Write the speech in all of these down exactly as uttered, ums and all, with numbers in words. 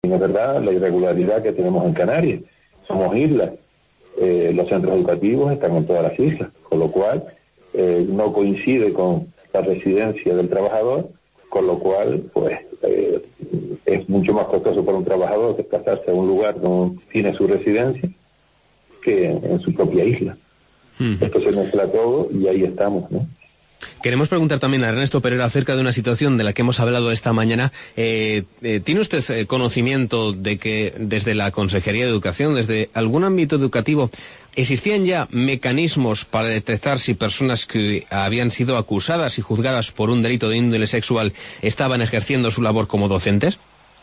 es verdad la irregularidad que tenemos en Canarias. Somos islas, eh, los centros educativos están en todas las islas, con lo cual eh, no coincide con la residencia del trabajador, con lo cual pues eh, es mucho más costoso para un trabajador desplazarse a un lugar donde tiene su residencia que en, en su propia isla. Uh-huh. Esto se mezcla todo y ahí estamos, ¿no? Queremos preguntar también a Ernesto Pereira acerca de una situación de la que hemos hablado esta mañana. Eh, eh, ¿Tiene usted conocimiento de que desde la Consejería de Educación, desde algún ámbito educativo, existían ya mecanismos para detectar si personas que habían sido acusadas y juzgadas por un delito de índole sexual estaban ejerciendo su labor como docentes?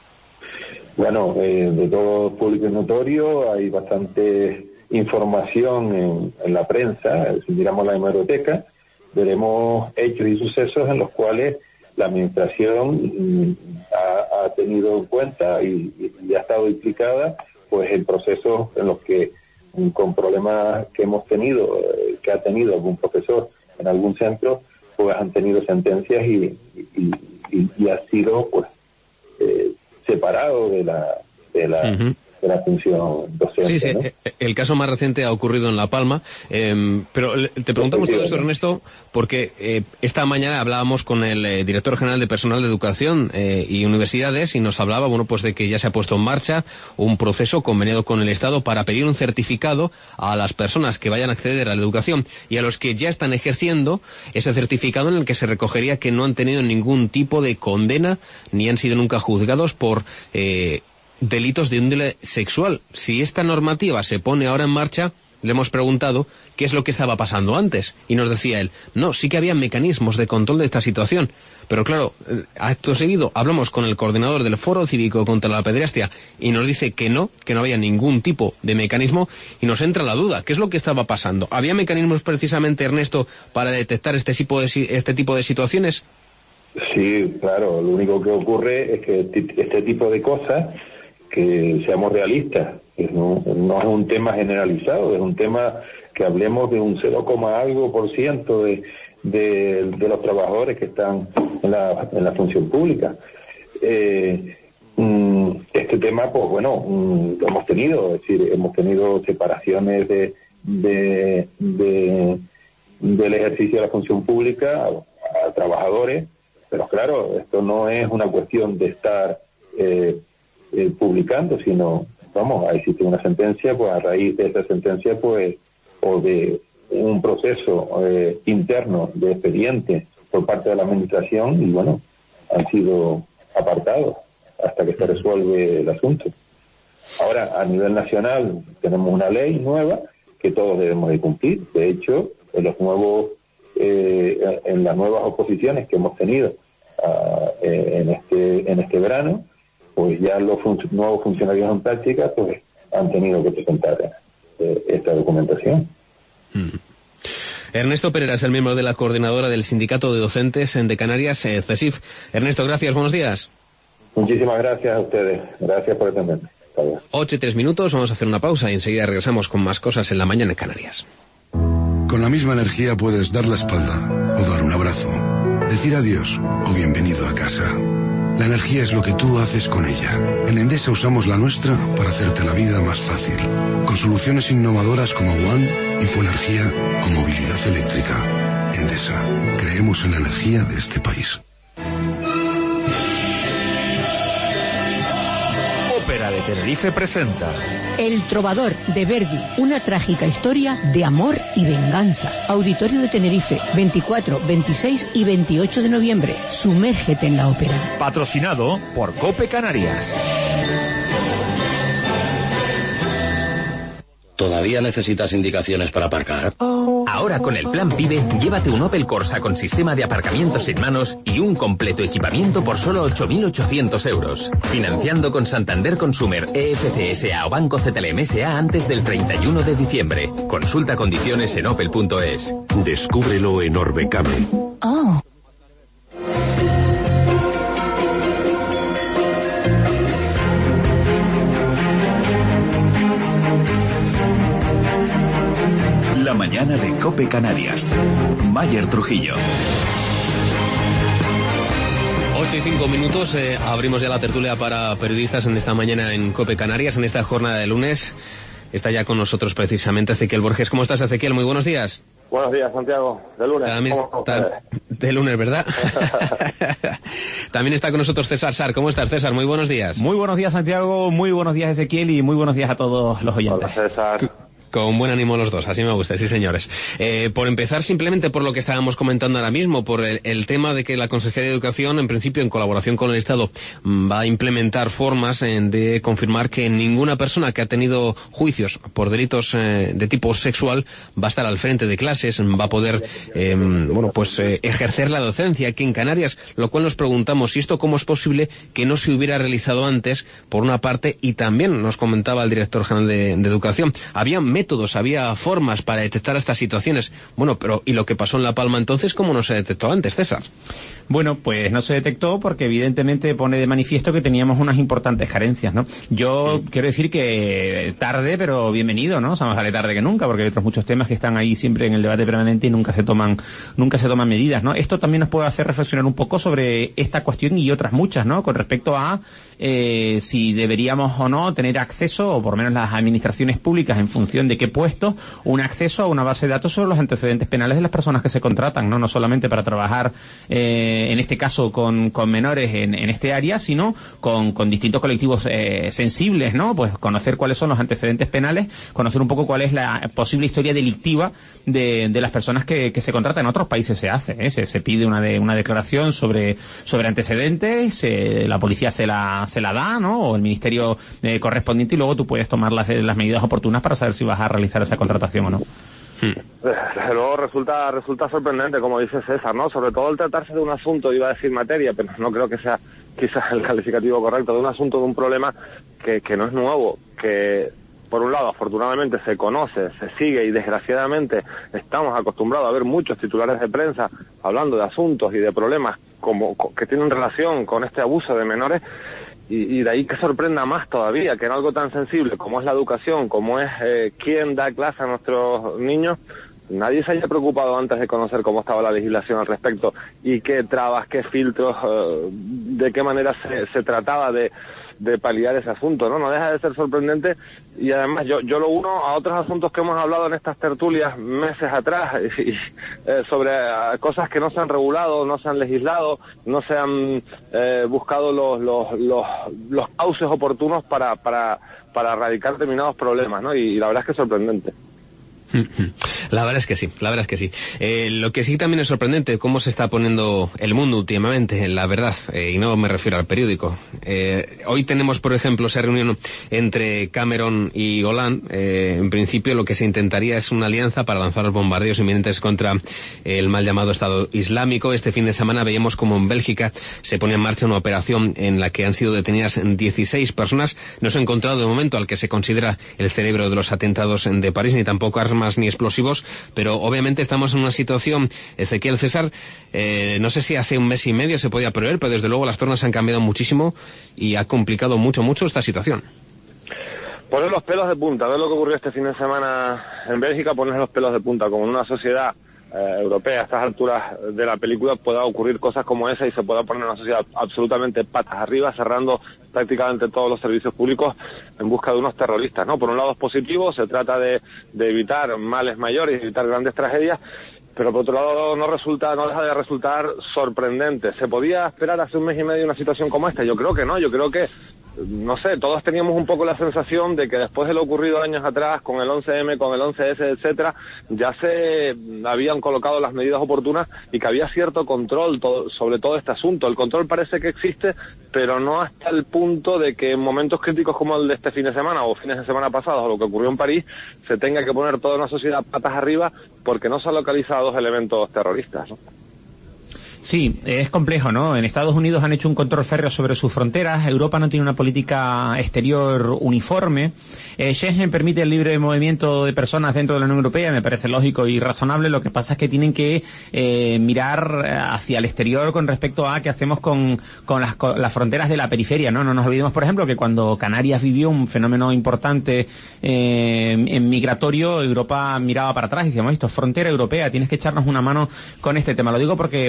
Bueno, eh, de todo público y notorio, hay bastante información en, en la prensa. Si miramos la hemeroteca, veremos hechos y sucesos en los cuales la administración mm, ha, ha tenido en cuenta y, y ha estado implicada pues en procesos en los que mm, con problemas que hemos tenido, eh, que ha tenido algún profesor en algún centro, pues han tenido sentencias y, y, y, y ha sido pues eh, separado de la de la uh-huh. de la función docente. Sí, sí, ¿no? El caso más reciente ha ocurrido en La Palma, eh, pero te preguntamos todo esto, Ernesto, porque eh, esta mañana hablábamos con el eh, director general de Personal de Educación eh, y Universidades y nos hablaba, bueno, pues de que ya se ha puesto en marcha un proceso conveniado con el Estado para pedir un certificado a las personas que vayan a acceder a la educación y a los que ya están ejerciendo ese certificado en el que se recogería que no han tenido ningún tipo de condena ni han sido nunca juzgados por eh, delitos de índole sexual. Si esta normativa se pone ahora en marcha, le hemos preguntado qué es lo que estaba pasando antes. Y nos decía él, no, sí que había mecanismos de control de esta situación. Pero claro, acto seguido hablamos con el coordinador del Foro Cívico contra la Pederastia y nos dice que no, que no había ningún tipo de mecanismo y nos entra la duda. ¿Qué es lo que estaba pasando? ¿Había mecanismos precisamente, Ernesto, para detectar este tipo de, este tipo de situaciones? Sí, claro. Lo único que ocurre es que este tipo de cosas, que seamos realistas, no, no es un tema generalizado, es un tema que hablemos de un cero, algo por ciento de, de, de los trabajadores que están en la, en la función pública. Eh, este tema, pues bueno, lo hemos tenido, es decir, hemos tenido separaciones de, de, de del ejercicio de la función pública a, a trabajadores, pero claro, esto no es una cuestión de estar eh, Eh, publicando, sino, vamos, existe una sentencia, pues a raíz de esa sentencia, pues, o de un proceso eh, interno de expediente por parte de la administración, y bueno, han sido apartados hasta que se resuelve el asunto. Ahora, a nivel nacional, tenemos una ley nueva que todos debemos de cumplir. De hecho, en los nuevos, eh, en las nuevas oposiciones que hemos tenido uh, en este, en este verano, pues ya los fun- nuevos funcionarios en práctica pues han tenido que presentar eh, esta documentación. Mm. Ernesto Pereira es el miembro de la coordinadora del Sindicato de Docentes de Canarias, eh, CESIF. Ernesto, gracias, buenos días. Muchísimas gracias a ustedes, gracias por atenderme. Ocho y tres minutos, vamos a hacer una pausa y enseguida regresamos con más cosas en la mañana en Canarias. Con la misma energía puedes dar la espalda o dar un abrazo, decir adiós o bienvenido a casa. La energía es lo que tú haces con ella. En Endesa usamos la nuestra para hacerte la vida más fácil. Con soluciones innovadoras como One, Infoenergía o movilidad eléctrica. Endesa, creemos en la energía de este país. Ópera de Tenerife presenta El Trovador de Verdi, una trágica historia de amor y venganza. Auditorio de Tenerife, veinticuatro, veintiséis y veintiocho de noviembre. Sumérgete en la ópera. Patrocinado por Cope Canarias. ¿Todavía necesitas indicaciones para aparcar? Ahora con el plan PIBE, llévate un Opel Corsa con sistema de aparcamiento sin manos y un completo equipamiento por solo ocho mil ochocientos euros. Financiando con Santander Consumer, E F C S A o Banco Z L M S A antes del treinta y uno de diciembre. Consulta condiciones en opel punto es. Descúbrelo en Orbecame. Oh. La mañana de Cope Canarias. Mayer Trujillo. ocho y cinco minutos, eh, abrimos ya la tertulia para periodistas en esta mañana en COPE Canarias, en esta jornada de lunes. Está ya con nosotros precisamente Ezequiel Borges. ¿Cómo estás, Ezequiel? Muy buenos días. Buenos días, Santiago. De lunes. También está, de lunes, ¿verdad? También está con nosotros César Sar. ¿Cómo estás, César? Muy buenos días. Muy buenos días, Santiago. Muy buenos días, Ezequiel. Y muy buenos días a todos los oyentes. Hola, César. Con buen ánimo los dos, así me gusta, sí señores. Eh, por empezar, simplemente por lo que estábamos comentando ahora mismo, por el, el tema de que la Consejería de Educación, en principio, en colaboración con el Estado, va a implementar formas eh, de confirmar que ninguna persona que ha tenido juicios por delitos eh, de tipo sexual va a estar al frente de clases, va a poder, eh, bueno, pues eh, ejercer la docencia aquí en Canarias, lo cual nos preguntamos si esto cómo es posible que no se hubiera realizado antes, por una parte, y también nos comentaba el director general de, de Educación, había métodos, había formas para detectar estas situaciones. Bueno, pero ¿y lo que pasó en La Palma entonces cómo no se detectó antes, César? Bueno, pues no se detectó porque evidentemente pone de manifiesto que teníamos unas importantes carencias, ¿no? Yo sí. quiero decir que tarde, pero bienvenido, ¿no? O sea, más vale tarde que nunca, porque hay otros muchos temas que están ahí siempre en el debate permanente y nunca se toman, nunca se toman medidas, ¿no? Esto también nos puede hacer reflexionar un poco sobre esta cuestión y otras muchas, ¿no? Con respecto a eh, si deberíamos o no tener acceso, o por lo menos las administraciones públicas, en función de qué puesto, un acceso a una base de datos sobre los antecedentes penales de las personas que se contratan, no no solamente para trabajar eh, en este caso con, con menores en, en este área, sino con, con distintos colectivos eh, sensibles, ¿no? Pues conocer cuáles son los antecedentes penales, conocer un poco cuál es la posible historia delictiva de, de las personas que, que se contratan. En otros países se hace, ¿eh? se, se pide una de, una declaración sobre sobre antecedentes, se, la policía se la se la da, ¿no? O el ministerio eh, correspondiente, y luego tú puedes tomar las, las medidas oportunas para saber si vas a realizar esa contratación o no. Desde luego resulta resulta sorprendente, como dice César, ¿no? Sobre todo el tratarse de un asunto, iba a decir materia, pero no creo que sea quizás el calificativo correcto, de un asunto, de un problema que, que no es nuevo, que por un lado afortunadamente se conoce, se sigue, y desgraciadamente estamos acostumbrados a ver muchos titulares de prensa hablando de asuntos y de problemas como que tienen relación con este abuso de menores. Y, y de ahí que sorprenda más todavía que en algo tan sensible como es la educación, como es eh, quién da clase a nuestros niños, nadie se haya preocupado antes de conocer cómo estaba la legislación al respecto y qué trabas, qué filtros, eh, de qué manera se, se trataba de, de paliar ese asunto, ¿no? No deja de ser sorprendente, y además yo, yo lo uno a otros asuntos que hemos hablado en estas tertulias meses atrás, y, y, eh, sobre uh, cosas que no se han regulado, no se han legislado, no se han eh, buscado los, los, los, los cauces oportunos para, para, para erradicar determinados problemas, ¿no? Y, y la verdad es que es sorprendente. La verdad es que sí, la verdad es que sí. Eh, lo que sí también es sorprendente, cómo se está poniendo el mundo últimamente, la verdad, eh, y no me refiero al periódico. Eh, hoy tenemos, por ejemplo, esa reunión entre Cameron y Hollande. Eh, en principio lo que se intentaría es una alianza para lanzar los bombardeos inminentes contra el mal llamado Estado Islámico. Este fin de semana veíamos como en Bélgica se pone en marcha una operación en la que han sido detenidas dieciséis personas. No se ha encontrado de momento al que se considera el cerebro de los atentados de París, ni tampoco armas ni explosivos, pero obviamente estamos en una situación, Ezequiel, César, eh, no sé si hace un mes y medio se podía prever, pero desde luego las tornas han cambiado muchísimo y ha complicado mucho, mucho esta situación. Poner los pelos de punta, ver lo que ocurrió este fin de semana en Bélgica, poner los pelos de punta, como en una sociedad eh, europea a estas alturas de la película pueda ocurrir cosas como esa y se pueda poner una sociedad absolutamente patas arriba, cerrando prácticamente todos los servicios públicos en busca de unos terroristas, ¿no? Por un lado es positivo, se trata de, de evitar males mayores, evitar grandes tragedias, pero por otro lado no resulta, no deja de resultar sorprendente. ¿Se podía esperar hace un mes y medio una situación como esta? Yo creo que no, yo creo que, no sé, todos teníamos un poco la sensación de que después de lo ocurrido años atrás con el once eme, con el once ese, etcétera, ya se habían colocado las medidas oportunas y que había cierto control todo, sobre todo este asunto. El control parece que existe, pero no hasta el punto de que en momentos críticos como el de este fin de semana o fines de semana pasados o lo que ocurrió en París, se tenga que poner toda una sociedad patas arriba porque no se han localizado dos elementos terroristas, ¿no? Sí, es complejo, ¿no? En Estados Unidos han hecho un control férreo sobre sus fronteras, Europa no tiene una política exterior uniforme, eh, Schengen permite el libre movimiento de personas dentro de la Unión Europea, me parece lógico y razonable, lo que pasa es que tienen que eh, mirar hacia el exterior con respecto a qué hacemos con, con, las, con las fronteras de la periferia, ¿no? No nos olvidemos, por ejemplo, que cuando Canarias vivió un fenómeno importante eh, en migratorio, Europa miraba para atrás y decíamos, esto es frontera europea, tienes que echarnos una mano con este tema. Lo digo porque por la frontera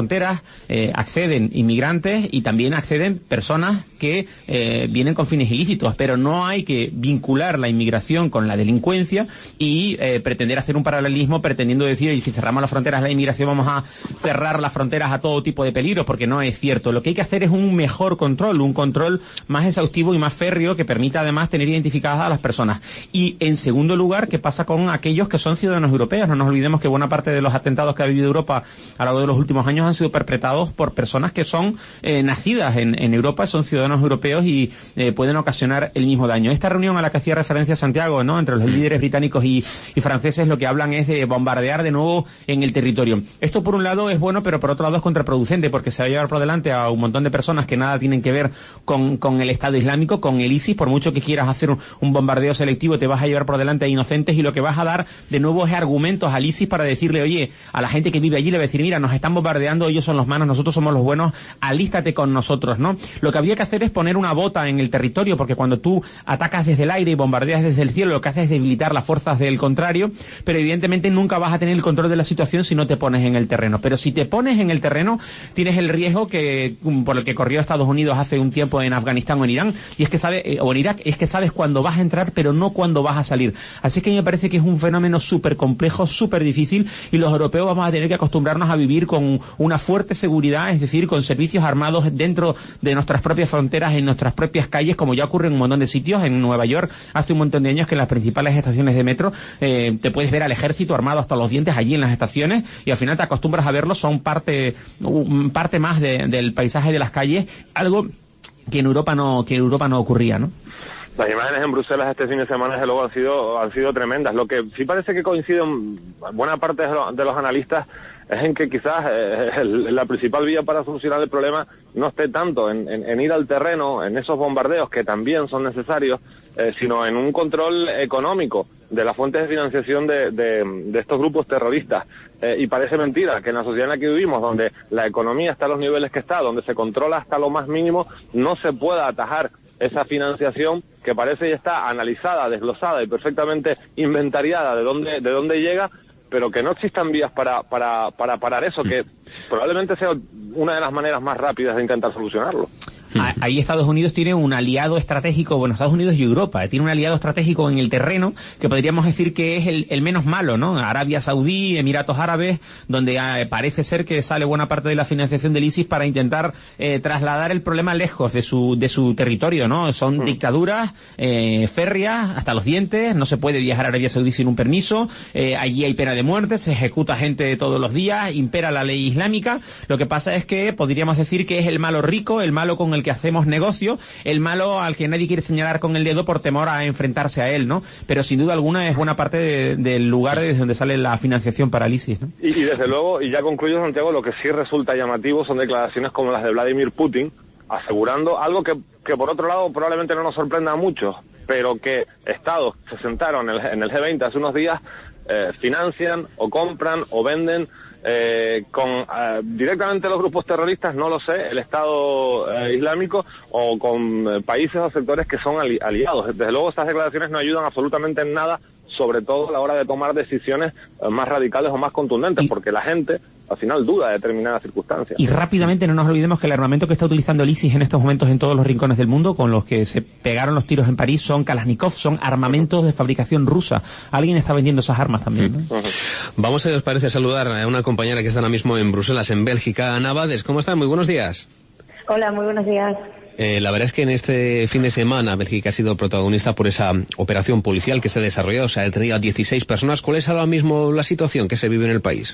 fronteras eh, acceden inmigrantes y también acceden personas que eh, vienen con fines ilícitos, pero no hay que vincular la inmigración con la delincuencia y eh, pretender hacer un paralelismo pretendiendo decir, y si cerramos las fronteras la inmigración vamos a cerrar las fronteras a todo tipo de peligros, porque no es cierto. Lo que hay que hacer es un mejor control, un control más exhaustivo y más férreo que permita además tener identificadas a las personas. Y en segundo lugar, ¿qué pasa con aquellos que son ciudadanos europeos? No nos olvidemos que buena parte de los atentados que ha vivido Europa a lo largo de los últimos años han sido perpetrados por personas que son eh, nacidas en, en Europa, son ciudadanos europeos y eh, pueden ocasionar el mismo daño. Esta reunión a la que hacía referencia Santiago, ¿no?, entre los líderes británicos y, y franceses, lo que hablan es de bombardear de nuevo en el territorio. Esto por un lado es bueno, pero por otro lado es contraproducente, porque se va a llevar por delante a un montón de personas que nada tienen que ver con, con el Estado Islámico, con el ISIS. Por mucho que quieras hacer un, un bombardeo selectivo, te vas a llevar por delante a inocentes, y lo que vas a dar de nuevo es argumentos al ISIS para decirle, oye, a la gente que vive allí le va a decir, mira, nos están bombardeando, ellos son los malos, nosotros somos los buenos, alístate con nosotros, ¿no? Lo que habría que hacer es poner una bota en el territorio, porque cuando tú atacas desde el aire y bombardeas desde el cielo, lo que haces es debilitar las fuerzas del contrario, pero evidentemente nunca vas a tener el control de la situación si no te pones en el terreno. Pero si te pones en el terreno, tienes el riesgo que por el que corrió Estados Unidos hace un tiempo en Afganistán o en Irán, y es que sabe, eh, o en Irak, es que sabes cuándo vas a entrar, pero no cuándo vas a salir. Así que a mí me parece que es un fenómeno súper complejo, súper difícil, y los europeos vamos a tener que acostumbrarnos a vivir con una fuerte seguridad, es decir, con servicios armados dentro de nuestras propias fronteras, en nuestras propias calles, como ya ocurre en un montón de sitios. En Nueva York hace un montón de años que en las principales estaciones de metro eh, te puedes ver al ejército armado hasta los dientes allí en las estaciones, y al final te acostumbras a verlos, son parte, parte más de, del paisaje de las calles, algo que en Europa no, que en Europa no ocurría, ¿no? Las imágenes en Bruselas este fin de semana, desde luego, han sido, han sido tremendas. Lo que sí parece que coinciden buena parte de los, de los analistas es en que quizás eh, el, la principal vía para solucionar el problema no esté tanto en, en, en ir al terreno, en esos bombardeos que también son necesarios, eh, sino en un control económico de las fuentes de financiación de, de, de estos grupos terroristas. Eh, y parece mentira que en la sociedad en la que vivimos, donde la economía está a los niveles que está, donde se controla hasta lo más mínimo, no se pueda atajar esa financiación que parece ya está analizada, desglosada y perfectamente inventariada de dónde, de dónde llega, pero que no existan vías para, para, para parar eso, que probablemente sea una de las maneras más rápidas de intentar solucionarlo. Ahí Estados Unidos tiene un aliado estratégico, bueno, Estados Unidos y Europa, tiene un aliado estratégico en el terreno que podríamos decir que es el, el menos malo, ¿no? Arabia Saudí, Emiratos Árabes, donde eh, parece ser que sale buena parte de la financiación del ISIS para intentar eh, trasladar el problema lejos de su de su territorio, ¿no? Son mm. dictaduras eh, férreas hasta los dientes, no se puede viajar a Arabia Saudí sin un permiso, eh, allí hay pena de muerte, se ejecuta gente todos los días, impera la ley islámica. Lo que pasa es que podríamos decir que es el malo rico, el malo con el que hacemos negocio, el malo al que nadie quiere señalar con el dedo por temor a enfrentarse a él, ¿no? Pero sin duda alguna es buena parte de, del lugar desde donde sale la financiación para el ISIS, ¿no? Y, y desde luego, y ya concluyo, Santiago, lo que sí resulta llamativo son declaraciones como las de Vladimir Putin, asegurando algo que, que por otro lado probablemente no nos sorprenda a muchos, pero que estados se sentaron en el, en el G veinte hace unos días, eh, financian o compran o venden Eh, con eh, directamente los grupos terroristas, no lo sé, el Estado eh, Islámico, o con eh, países o sectores que son ali aliados. Desde luego estas declaraciones no ayudan absolutamente en nada, sobre todo a la hora de tomar decisiones eh, más radicales o más contundentes, y porque la gente al final duda de determinadas circunstancias. Y rápidamente no nos olvidemos que el armamento que está utilizando el ISIS en estos momentos en todos los rincones del mundo, con los que se pegaron los tiros en París, son Kalashnikov, son armamentos de fabricación rusa. Alguien está vendiendo esas armas también, ¿no? Uh-huh. Vamos, si os parece, saludar a una compañera que está ahora mismo en Bruselas, en Bélgica, Ana Bades. ¿Cómo están? Muy buenos días. Hola, muy buenos días. Eh, la verdad es que en este fin de semana Bélgica ha sido protagonista por esa operación policial que se desarrolló, o sea, ha detenido a dieciséis personas. ¿Cuál es ahora mismo la situación que se vive en el país?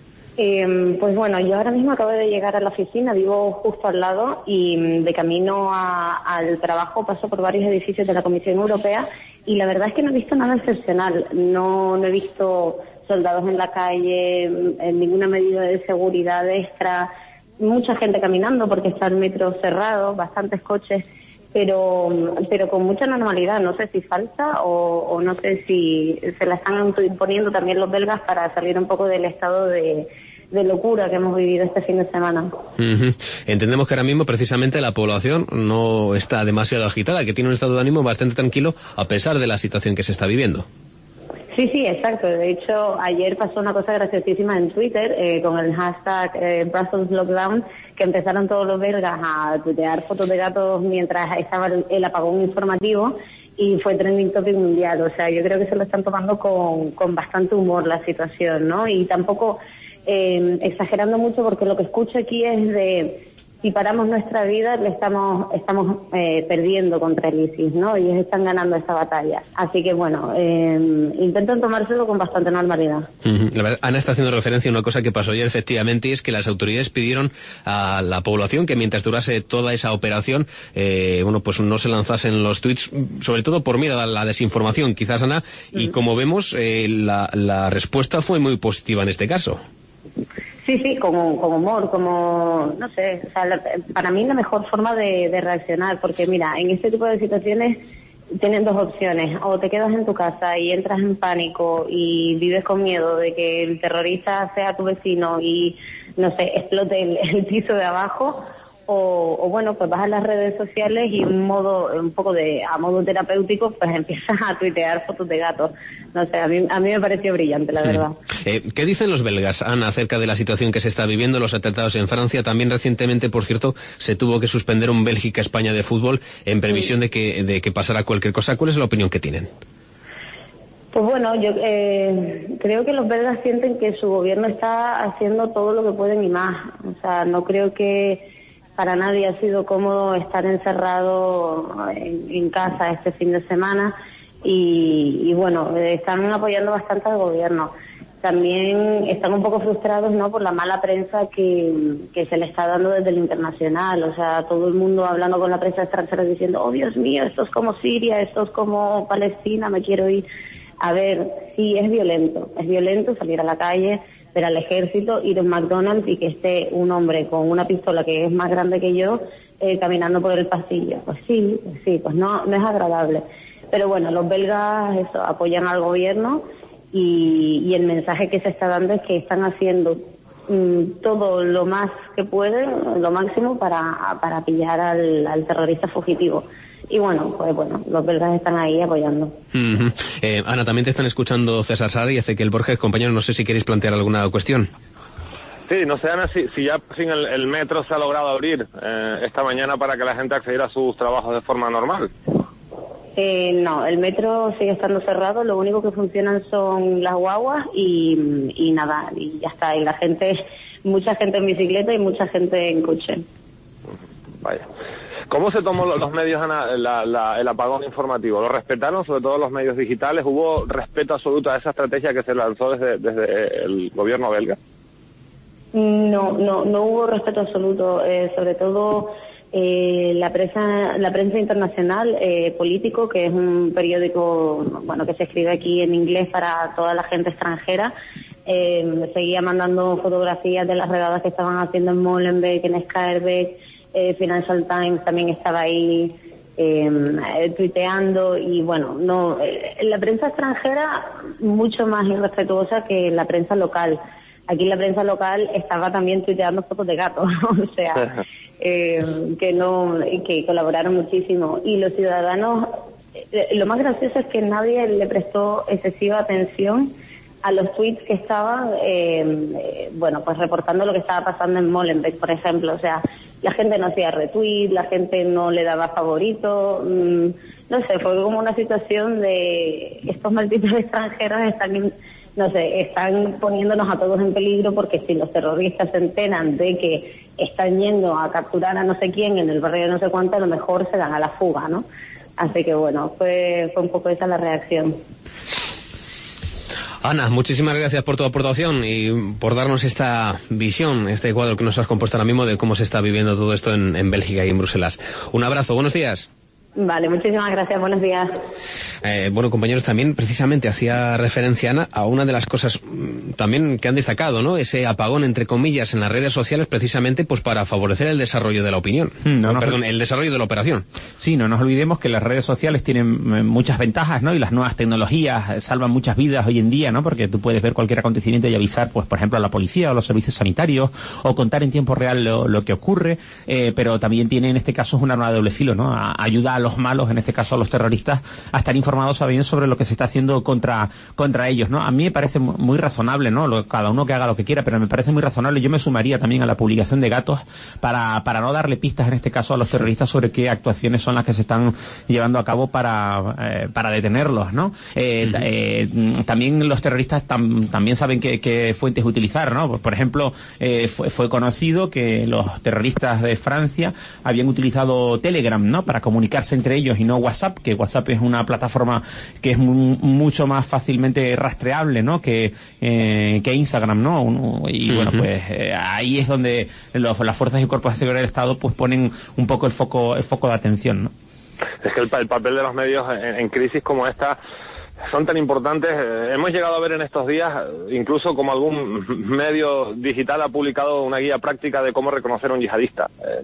Eh, pues bueno, yo ahora mismo acabo de llegar a la oficina, vivo justo al lado, y de camino a, al trabajo paso por varios edificios de la Comisión Europea, y la verdad es que no he visto nada excepcional. No, no he visto soldados en la calle, en ninguna medida de seguridad extra, mucha gente caminando porque está el metro cerrado, bastantes coches, pero pero con mucha normalidad. No sé si falsa o, o no sé si se la están imponiendo también los belgas para salir un poco del estado de, de locura que hemos vivido este fin de semana. Uh-huh. Entendemos que ahora mismo precisamente la población no está demasiado agitada, que tiene un estado de ánimo bastante tranquilo a pesar de la situación que se está viviendo. Sí, sí, exacto. De hecho, ayer pasó una cosa graciosísima en Twitter eh, con el hashtag eh, Brussels Lockdown, que empezaron todos los belgas a tuitear fotos de gatos mientras estaba el, el apagón informativo y fue trending topic mundial. O sea, yo creo que se lo están tomando con, con bastante humor la situación, ¿no? Y tampoco eh, exagerando mucho, porque lo que escucho aquí es de... si paramos nuestra vida, le estamos estamos eh, perdiendo contra el ISIS, ¿no? Ellos están ganando esta batalla. Así que, bueno, eh, intentan tomárselo con bastante normalidad. Uh-huh. La verdad, Ana está haciendo referencia a una cosa que pasó ayer, efectivamente, y es que las autoridades pidieron a la población que mientras durase toda esa operación, eh, bueno, pues no se lanzasen los tweets, sobre todo por miedo a la desinformación, quizás, Ana, y uh-huh. como vemos, eh, la, la respuesta fue muy positiva en este caso. Sí, sí, como, como humor, como, no sé, o sea, la, para mí la mejor forma de, de reaccionar, porque mira, en este tipo de situaciones tienen dos opciones: o te quedas en tu casa y entras en pánico y vives con miedo de que el terrorista sea tu vecino y, no sé, explote el, el piso de abajo, o, o bueno, pues vas a las redes sociales y un modo, un poco de, a modo terapéutico, pues empiezas a tuitear fotos de gatos. No sé, a mí, a mí me pareció brillante, la sí. verdad. Eh, ¿Qué dicen los belgas, Ana, acerca de la situación que se está viviendo, los atentados en Francia? También recientemente, por cierto, se tuvo que suspender un Bélgica-España de fútbol en previsión sí. de que de que pasara cualquier cosa. ¿Cuál es la opinión que tienen? Pues bueno, yo eh, creo que los belgas sienten que su gobierno está haciendo todo lo que pueden y más. O sea, no creo que para nadie ha sido cómodo estar encerrado en, en casa este fin de semana. Y, y bueno, están apoyando bastante al gobierno. También están un poco frustrados, ¿no?, por la mala prensa que, que se le está dando desde el internacional. O sea, todo el mundo hablando con la prensa extranjera diciendo, oh Dios mío, esto es como Siria, esto es como Palestina, me quiero ir. A ver, sí, es violento, es violento salir a la calle, ver al ejército, ir a un McDonald's y que esté un hombre con una pistola que es más grande que yo eh, caminando por el pasillo. Pues sí, pues sí, pues no, no es agradable. Pero bueno, los belgas eso, apoyan al gobierno y, y el mensaje que se está dando es que están haciendo mmm, todo lo más que pueden, lo máximo para, para pillar al, al terrorista fugitivo. Y bueno, pues bueno, los belgas están ahí apoyando. Uh-huh. eh, Ana, también te están escuchando César Sara y Ezequiel Borges, compañeros, no sé si queréis plantear alguna cuestión. Sí, no sé, Ana, si, si ya sin el, el metro se ha logrado abrir eh, esta mañana para que la gente accediera a sus trabajos de forma normal. Eh, no, el metro sigue estando cerrado, lo único que funcionan son las guaguas y, y nada, y ya está, y la gente, mucha gente en bicicleta y mucha gente en coche. Vaya. ¿Cómo se tomó los medios, Ana, la, la, el apagón informativo? ¿Lo respetaron, sobre todo los medios digitales? ¿Hubo respeto absoluto a esa estrategia que se lanzó desde, desde el gobierno belga? No, no, no hubo respeto absoluto, eh, sobre todo... Eh, la prensa la prensa internacional, eh, Político, que es un periódico bueno que se escribe aquí en inglés para toda la gente extranjera, eh, seguía mandando fotografías de las redadas que estaban haciendo en Molenbeek, en Schaerbeek. eh, Financial Times también estaba ahí eh, tuiteando y bueno, no eh, la prensa extranjera mucho más irrespetuosa que la prensa local. Aquí la prensa local estaba también tuiteando fotos de gatos, o sea, eh, que no, que colaboraron muchísimo. Y los ciudadanos, eh, lo más gracioso es que nadie le prestó excesiva atención a los tweets que estaban, eh, eh, bueno, pues reportando lo que estaba pasando en Molenbeek, por ejemplo. O sea, la gente no hacía retweet, la gente no le daba favorito, mmm, no sé, fue como una situación de estos malditos extranjeros están en, no sé, están poniéndonos a todos en peligro, porque si los terroristas se enteran de que están yendo a capturar a no sé quién en el barrio de no sé cuánto, a lo mejor se dan a la fuga, ¿no? Así que bueno, fue, fue un poco esa la reacción. Ana, muchísimas gracias por tu aportación y por darnos esta visión, este cuadro que nos has compuesto ahora mismo de cómo se está viviendo todo esto en, en Bélgica y en Bruselas. Un abrazo, buenos días. Vale, muchísimas gracias, buenos días. Eh, bueno, compañeros, también precisamente hacía referencia, Ana, a una de las cosas mmm, también que han destacado, ¿no? Ese apagón, entre comillas, en las redes sociales, precisamente pues para favorecer el desarrollo de la opinión. No, no, perdón, el desarrollo de la operación. Sí, no nos olvidemos que las redes sociales tienen muchas ventajas, ¿no? Y las nuevas tecnologías salvan muchas vidas hoy en día, ¿no? Porque tú puedes ver cualquier acontecimiento y avisar, pues, por ejemplo, a la policía o a los servicios sanitarios, o contar en tiempo real lo, lo que ocurre, eh, pero también tiene, en este caso, es un arma de doble filo, ¿no? A, ayuda a los malos, en este caso a los terroristas, a estar informados bien sobre lo que se está haciendo contra contra ellos, ¿no? A mí me parece muy razonable, ¿no? Lo, cada uno que haga lo que quiera, pero me parece muy razonable. Yo me sumaría también a la publicación de gatos para para no darle pistas, en este caso, a los terroristas sobre qué actuaciones son las que se están llevando a cabo para eh, para detenerlos, ¿no? Eh, uh-huh. eh, también los terroristas tam, también saben qué, qué fuentes utilizar, ¿no? Por ejemplo, eh, fue, fue conocido que los terroristas de Francia habían utilizado Telegram, ¿no? Para comunicarse entre ellos y no WhatsApp, que WhatsApp es una plataforma que es muy, mucho más fácilmente rastreable, ¿no? Que, eh, que Instagram, ¿no? Uno, y uh-huh. bueno, pues eh, ahí es donde los, las fuerzas y cuerpos de seguridad del Estado pues ponen un poco el foco, el foco de atención, ¿no? Es que el, el papel de los medios en, en crisis como esta son tan importantes. Eh, hemos llegado a ver en estos días, incluso como algún medio digital ha publicado una guía práctica de cómo reconocer a un yihadista, eh,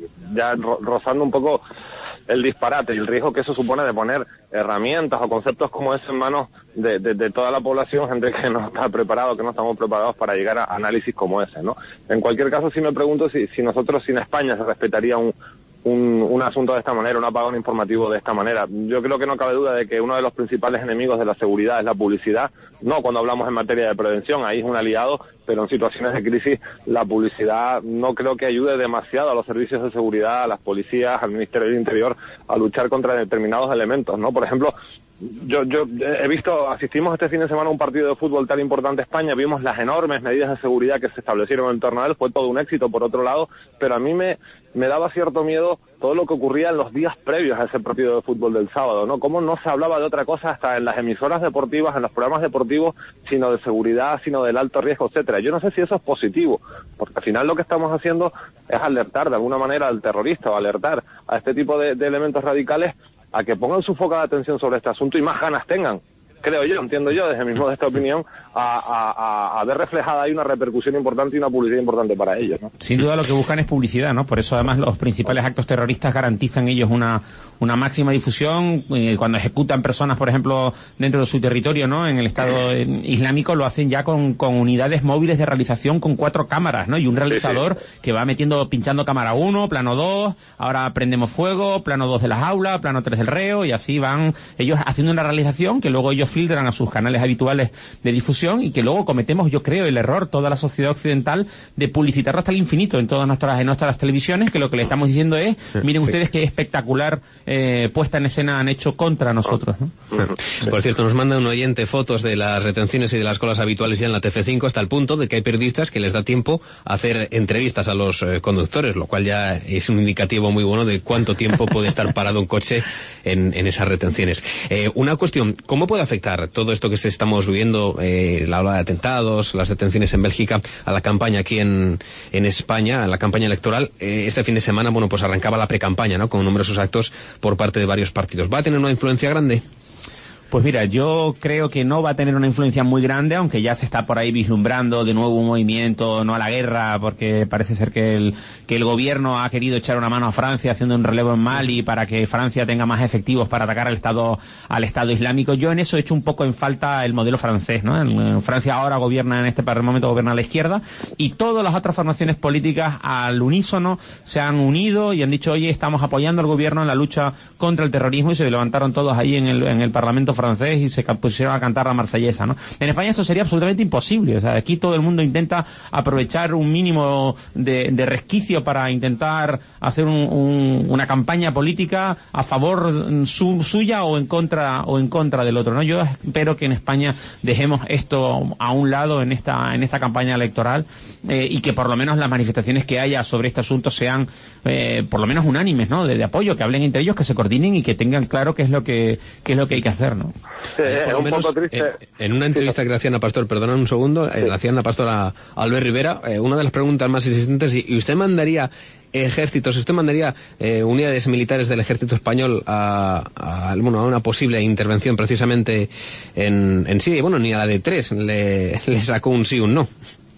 ya ro- rozando un poco el disparate y el riesgo que eso supone de poner herramientas o conceptos como ese en manos de, de, de toda la población, gente que no está preparado, que no estamos preparados para llegar a análisis como ese, ¿no? En cualquier caso, sí me pregunto si, si nosotros, si en España se respetaría un Un, un asunto de esta manera, un apagón informativo de esta manera. Yo creo que no cabe duda de que uno de los principales enemigos de la seguridad es la publicidad, no cuando hablamos en materia de prevención, ahí es un aliado, pero en situaciones de crisis la publicidad no creo que ayude demasiado a los servicios de seguridad, a las policías, al Ministerio del Interior, a luchar contra determinados elementos, ¿no? Por ejemplo, Yo, yo he visto, asistimos este fin de semana a un partido de fútbol tan importante en España, vimos las enormes medidas de seguridad que se establecieron en torno a él, fue todo un éxito por otro lado, pero a mí me, me daba cierto miedo todo lo que ocurría en los días previos a ese partido de fútbol del sábado, ¿no? Cómo no se hablaba de otra cosa hasta en las emisoras deportivas, en los programas deportivos, sino de seguridad, sino del alto riesgo, etcétera. Yo no sé si eso es positivo, porque al final lo que estamos haciendo es alertar de alguna manera al terrorista o alertar a este tipo de, de elementos radicales a que pongan su foco de atención sobre este asunto y más ganas tengan, creo yo, entiendo yo, desde mi modesta opinión, a, a, a ver reflejada ahí una repercusión importante y una publicidad importante para ellos, ¿no? Sin duda lo que buscan es publicidad, ¿no? Por eso además los principales actos terroristas garantizan ellos una una máxima difusión. Eh, cuando ejecutan personas, por ejemplo, dentro de su territorio, ¿no? En el Estado eh, Islámico lo hacen ya con, con unidades móviles de realización con cuatro cámaras, ¿no? Y un realizador sí, sí. que va metiendo, pinchando cámara uno, plano dos, ahora prendemos fuego, plano dos de las aulas, plano tres del reo, y así van ellos haciendo una realización que luego ellos filtran a sus canales habituales de difusión y que luego cometemos, yo creo, el error, toda la sociedad occidental, de publicitarlo hasta el infinito en todas nuestras, en nuestras televisiones, que lo que le estamos diciendo es, miren sí. ustedes qué espectacular eh, puesta en escena han hecho contra nosotros, ¿no? Por cierto, nos manda un oyente fotos de las retenciones y de las colas habituales ya en la T F cinco, hasta el punto de que hay periodistas que les da tiempo a hacer entrevistas a los eh, conductores, lo cual ya es un indicativo muy bueno de cuánto tiempo puede estar parado un coche en, en esas retenciones. Eh, una cuestión, ¿cómo puede afectar todo esto que estamos viviendo, eh, la ola de atentados, las detenciones en Bélgica, a la campaña aquí en, en España, a la campaña electoral? Eh, este fin de semana, bueno, pues arrancaba la precampaña, ¿no? Con numerosos actos por parte de varios partidos. ¿Va a tener una influencia grande? Pues mira, yo creo que no va a tener una influencia muy grande, aunque ya se está por ahí vislumbrando de nuevo un movimiento no a la guerra, porque parece ser que el que el gobierno ha querido echar una mano a Francia haciendo un relevo en Mali para que Francia tenga más efectivos para atacar al Estado al Estado Islámico. Yo en eso he hecho un poco en falta el modelo francés, ¿no? En Francia ahora gobierna, en este momento gobierna la izquierda, y todas las otras formaciones políticas al unísono se han unido y han dicho, oye, estamos apoyando al gobierno en la lucha contra el terrorismo, y se levantaron todos ahí en el, en el Parlamento francés francés y se pusieron a cantar la marsellesa, ¿no? En España esto sería absolutamente imposible. O sea, aquí todo el mundo intenta aprovechar un mínimo de, de resquicio para intentar hacer un, un, una campaña política a favor su, suya o en contra o en contra del otro, ¿no? Yo espero que en España dejemos esto a un lado en esta en esta campaña electoral eh, y que por lo menos las manifestaciones que haya sobre este asunto sean eh, por lo menos unánimes, ¿no? De, de apoyo, que hablen entre ellos, que se coordinen y que tengan claro qué es lo que qué es lo que hay que hacer, ¿no? Sí, es un menos, poco triste. Eh, en una entrevista sí, que le hacían a Pastor, perdona un segundo, sí. eh, le hacían a Pastor a, a Albert Rivera, eh, una de las preguntas más insistentes, y, y usted mandaría ejércitos, usted mandaría eh, unidades militares del ejército español a, a, bueno, a una posible intervención precisamente en, en Siria, y bueno, ni a la de tres le, le sacó un sí, un no.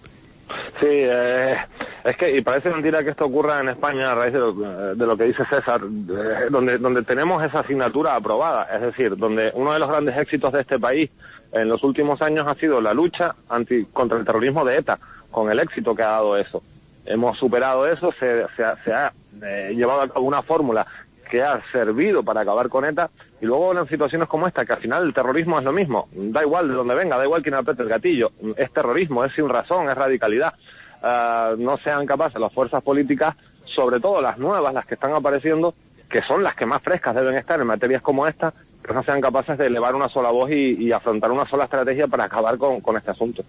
Sí, eh, es que, y parece mentira que esto ocurra en España a raíz de lo, de lo que dice César, eh, donde, donde tenemos esa asignatura aprobada, es decir, donde uno de los grandes éxitos de este país en los últimos años ha sido la lucha anti, contra el terrorismo de ETA, con el éxito que ha dado eso. Hemos superado eso, se, se ha, se ha eh, llevado a cabo una fórmula que ha servido para acabar con ETA, y luego en situaciones como esta, que al final el terrorismo es lo mismo, da igual de dónde venga, da igual quién apriete el gatillo, es terrorismo, es sin razón, es radicalidad. Uh, no sean capaces las fuerzas políticas, sobre todo las nuevas, las que están apareciendo, que son las que más frescas deben estar en materias como esta, que no sean capaces de elevar una sola voz y, y afrontar una sola estrategia para acabar con, con este asunto.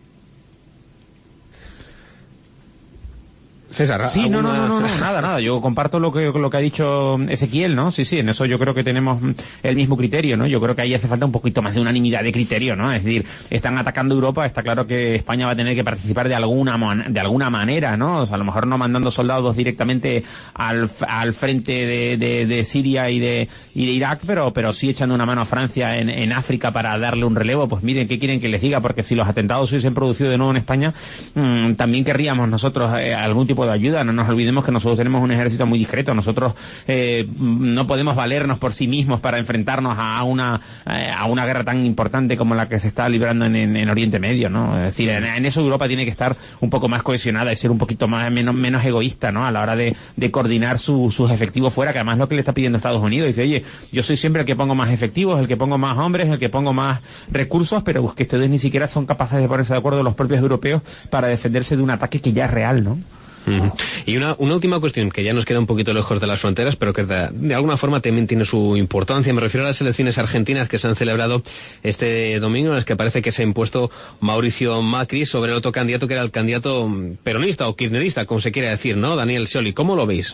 César, sí, no, no, no, no, no, nada, nada. Yo comparto lo que lo que ha dicho Ezequiel, ¿no? Sí, sí, en eso yo creo que tenemos el mismo criterio, ¿no? Yo creo que ahí hace falta un poquito más de unanimidad de criterio, ¿no? Es decir, están atacando Europa, está claro que España va a tener que participar de alguna de alguna manera, ¿no? O sea, a lo mejor no mandando soldados directamente al, al frente de, de, de Siria y de y de Irak, pero pero sí echando una mano a Francia en, en África para darle un relevo. Pues miren, ¿qué quieren que les diga? Porque si los atentados se hubiesen producido de nuevo en España, mmm, también querríamos nosotros eh, algún tipo de ayuda. No nos olvidemos que nosotros tenemos un ejército muy discreto. Nosotros eh, no podemos valernos por sí mismos para enfrentarnos a una eh, a una guerra tan importante como la que se está librando en, en, en Oriente Medio, ¿no? Es decir, en, en eso Europa tiene que estar un poco más cohesionada y ser un poquito más menos, menos egoísta, ¿no? A la hora de, de coordinar su, sus efectivos fuera, que además es lo que le está pidiendo Estados Unidos. Dice, oye, yo soy siempre el que pongo más efectivos, el que pongo más hombres, el que pongo más recursos, pero pues, que ustedes ni siquiera son capaces de ponerse de acuerdo los propios europeos para defenderse de un ataque que ya es real, ¿no? Uh-huh. Y una, una última cuestión que ya nos queda un poquito lejos de las fronteras, pero que de, de alguna forma también tiene su importancia. Me refiero a las elecciones argentinas que se han celebrado este domingo, en las que parece que se ha impuesto Mauricio Macri sobre el otro candidato que era el candidato peronista o kirchnerista, como se quiere decir, ¿no? Daniel Scioli. ¿Cómo lo veis?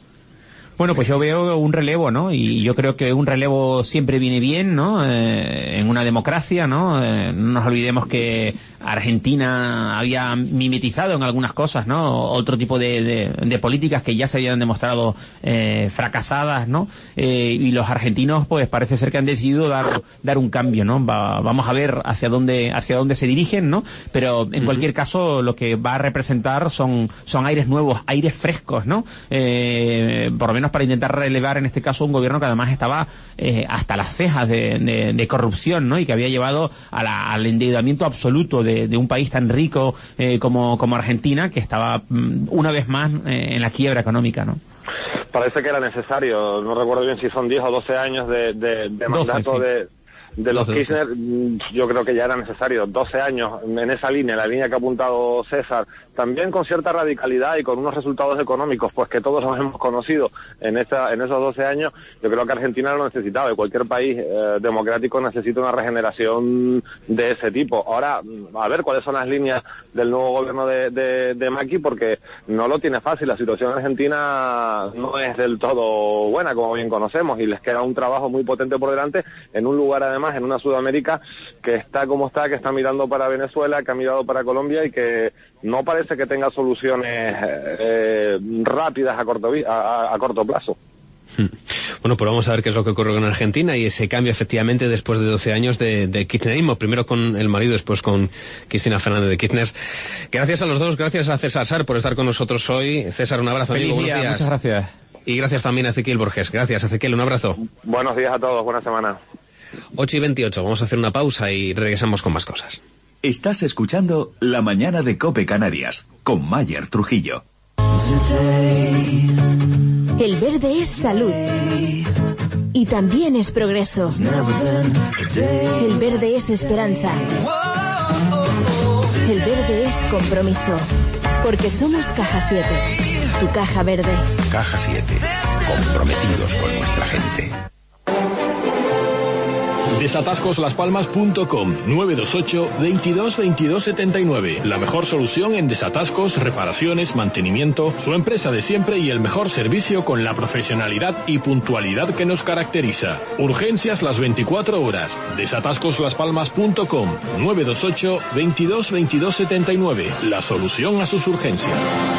Bueno, pues yo veo un relevo, ¿no? Y yo creo que un relevo siempre viene bien, ¿no? Eh, en una democracia, ¿no? Eh, no nos olvidemos que Argentina había mimetizado en algunas cosas, ¿no? Otro tipo de, de, de políticas que ya se habían demostrado eh, fracasadas, ¿no? Eh, y los argentinos, pues parece ser que han decidido dar dar un cambio, ¿no? Va, vamos a ver hacia dónde hacia dónde se dirigen, ¿no? Pero en uh-huh. cualquier caso lo que va a representar son son aires nuevos, aires frescos, ¿no? Eh, por lo menos para intentar relevar en este caso un gobierno que además estaba eh, hasta las cejas de, de, de corrupción, ¿no? Y que había llevado a la, al endeudamiento absoluto de, de un país tan rico eh, como, como Argentina, que estaba mm, una vez más eh, en la quiebra económica, ¿no? Parece que era necesario, no recuerdo bien si son diez o doce años de, de, de mandato doce, sí. de... De los Kirchner, yo creo que ya era necesario doce años en esa línea, la línea que ha apuntado César, también con cierta radicalidad y con unos resultados económicos, pues que todos nos hemos conocido en esa, en esos doce años. Yo creo que Argentina lo necesitaba, y cualquier país eh, democrático necesita una regeneración de ese tipo. Ahora, a ver cuáles son las líneas del nuevo gobierno de, de, de Macri, porque no lo tiene fácil. La situación en Argentina no es del todo buena, como bien conocemos, y les queda un trabajo muy potente por delante en un lugar, además, en una Sudamérica que está como está, que está mirando para Venezuela, que ha mirado para Colombia y que no parece que tenga soluciones eh, rápidas a corto, a, a corto plazo. Bueno, pues vamos a ver qué es lo que ocurre con Argentina y ese cambio efectivamente después de doce años de, de kirchnerismo, primero con el marido, después con Cristina Fernández de Kirchner. Gracias a los dos, gracias a César Sar por estar con nosotros hoy. César, un abrazo. Feliz amigo, día, buenos días. muchas gracias. Y gracias también a Ezequiel Borges. Gracias, Ezequiel, un abrazo. Buenos días a todos, buena semana. ocho y veintiocho, vamos a hacer una pausa y regresamos con más cosas. Estás escuchando La Mañana de COPE Canarias, con Mayer Trujillo. El verde es salud. Y también es progreso. El verde es esperanza. El verde es compromiso. Porque somos Caja siete, tu caja verde. Caja siete, comprometidos con nuestra gente. desatascos las palmas punto com nueve dos ocho, veintidós, veintidós setenta y nueve. La mejor solución en desatascos, reparaciones, mantenimiento, su empresa de siempre y el mejor servicio con la profesionalidad y puntualidad que nos caracteriza. Urgencias las veinticuatro horas. desatascos las palmas punto com nueve dos ocho, veintidós, veintidós setenta y nueve. La solución a sus urgencias.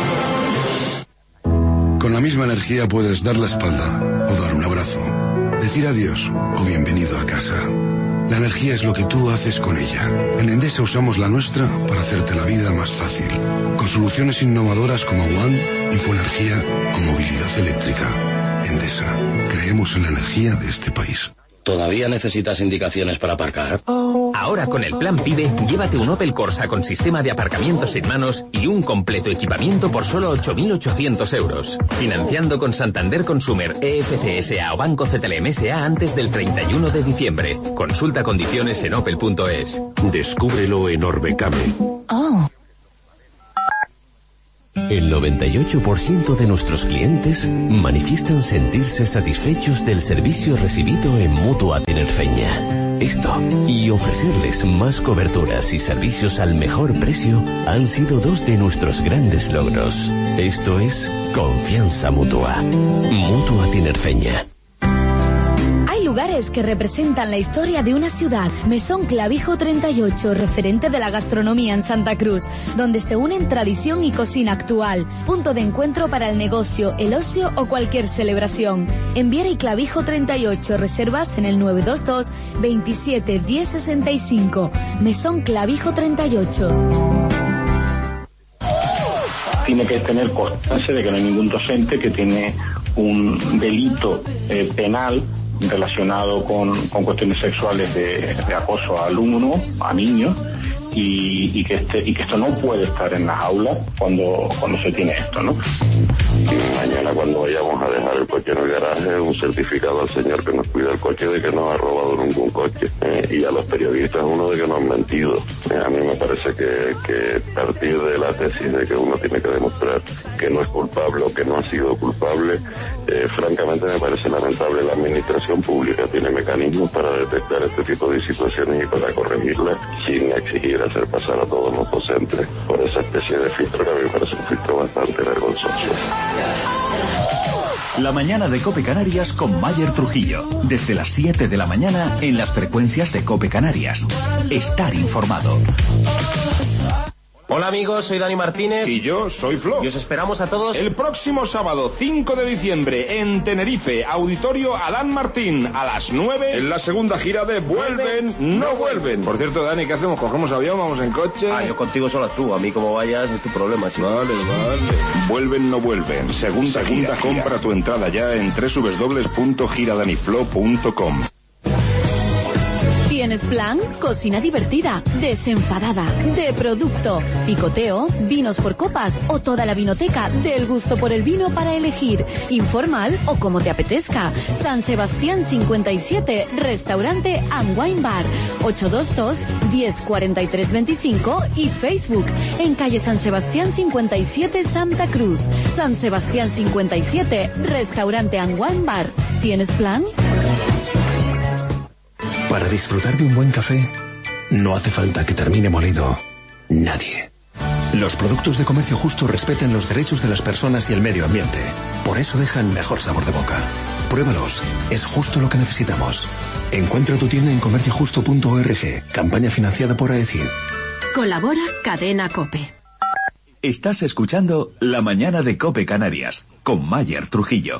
Con la misma energía puedes dar la espalda o dar un abrazo. Decir adiós o bienvenido a casa. La energía es lo que tú haces con ella. En Endesa usamos la nuestra para hacerte la vida más fácil. Con soluciones innovadoras como One, Infoenergía o movilidad eléctrica. Endesa, creemos en la energía de este país. ¿Todavía necesitas indicaciones para aparcar? Ahora con el Plan PIBE, llévate un Opel Corsa con sistema de aparcamiento sin manos y un completo equipamiento por solo ocho mil ochocientos euros. Financiando con Santander Consumer, E F C S A o Banco C T L M S A antes del treinta y uno de diciembre. Consulta condiciones en opel punto es. Descúbrelo en Orbecame. Oh. El noventa y ocho por ciento de nuestros clientes manifiestan sentirse satisfechos del servicio recibido en Mutua Tinerfeña. Esto y ofrecerles más coberturas y servicios al mejor precio han sido dos de nuestros grandes logros. Esto es confianza mutua. Mutua Tinerfeña. Hay lugares que representan la historia de una ciudad. Mesón Clavijo treinta y ocho, referente de la gastronomía en Santa Cruz, donde se unen tradición y cocina actual. Punto de encuentro para el negocio, el ocio o cualquier celebración. En Viera y Clavijo treinta y ocho, reservas en el nueve dos dos, veintisiete, diez sesenta y cinco. Mesón Clavijo treinta y ocho. Tiene que tener constancia de que no hay ningún docente que tiene un delito eh, penal relacionado con, con cuestiones sexuales de, de acoso a alumnos, a niños, y, y que este y que esto no puede estar en las aulas cuando cuando se tiene esto, ¿no? Y mañana cuando vayamos a dejar el coche en el garaje, un certificado al señor que nos cuida el coche de que no ha robado ningún coche, eh, y a los periodistas uno de que no han mentido. Eh, a mí me parece que, que partir de la tesis de que uno tiene que demostrar que no es culpable o que no ha sido culpable, eh, francamente me parece lamentable. La administración pública tiene mecanismos para detectar este tipo de situaciones y para corregirlas sin exigir hacer pasar a todos los docentes por esa especie de filtro que a mí me parece un filtro bastante vergonzoso. La mañana de COPE Canarias con Mayer Trujillo. Desde las siete de la mañana en las frecuencias de COPE Canarias. Estar informado. Hola amigos, soy Dani Martínez. Y yo soy Flo. Y os esperamos a todos el próximo sábado cinco de diciembre en Tenerife, Auditorio Adán Martín, a las nueve, en la segunda gira de Vuelven, no vuelven. Por cierto, Dani, ¿qué hacemos? ¿Cogemos avión? ¿Vamos en coche? Ah, yo contigo solo tú. A mí como vayas es tu problema, chico. Vale, vale. Vuelven, no vuelven. Segunda, segunda gira, compra gira. Tu entrada ya en doble u doble u doble u punto gira daniflo punto com. ¿Tienes plan? Cocina divertida, desenfadada, de producto, picoteo, vinos por copas o toda la vinoteca del gusto por el vino para elegir. Informal o como te apetezca. San Sebastián cincuenta y siete, Restaurante and Wine Bar. ocho dos dos, diez, cuarenta y tres veinticinco y Facebook en calle San Sebastián cincuenta y siete, Santa Cruz. San Sebastián cincuenta y siete, Restaurante and Wine Bar. ¿Tienes plan? Para disfrutar de un buen café, no hace falta que termine molido nadie. Los productos de comercio justo respetan los derechos de las personas y el medio ambiente. Por eso dejan mejor sabor de boca. Pruébalos, es justo lo que necesitamos. Encuentra tu tienda en comercio justo punto org. Campaña financiada por AECID. Colabora Cadena COPE. Estás escuchando La Mañana de COPE Canarias con Mayer Trujillo.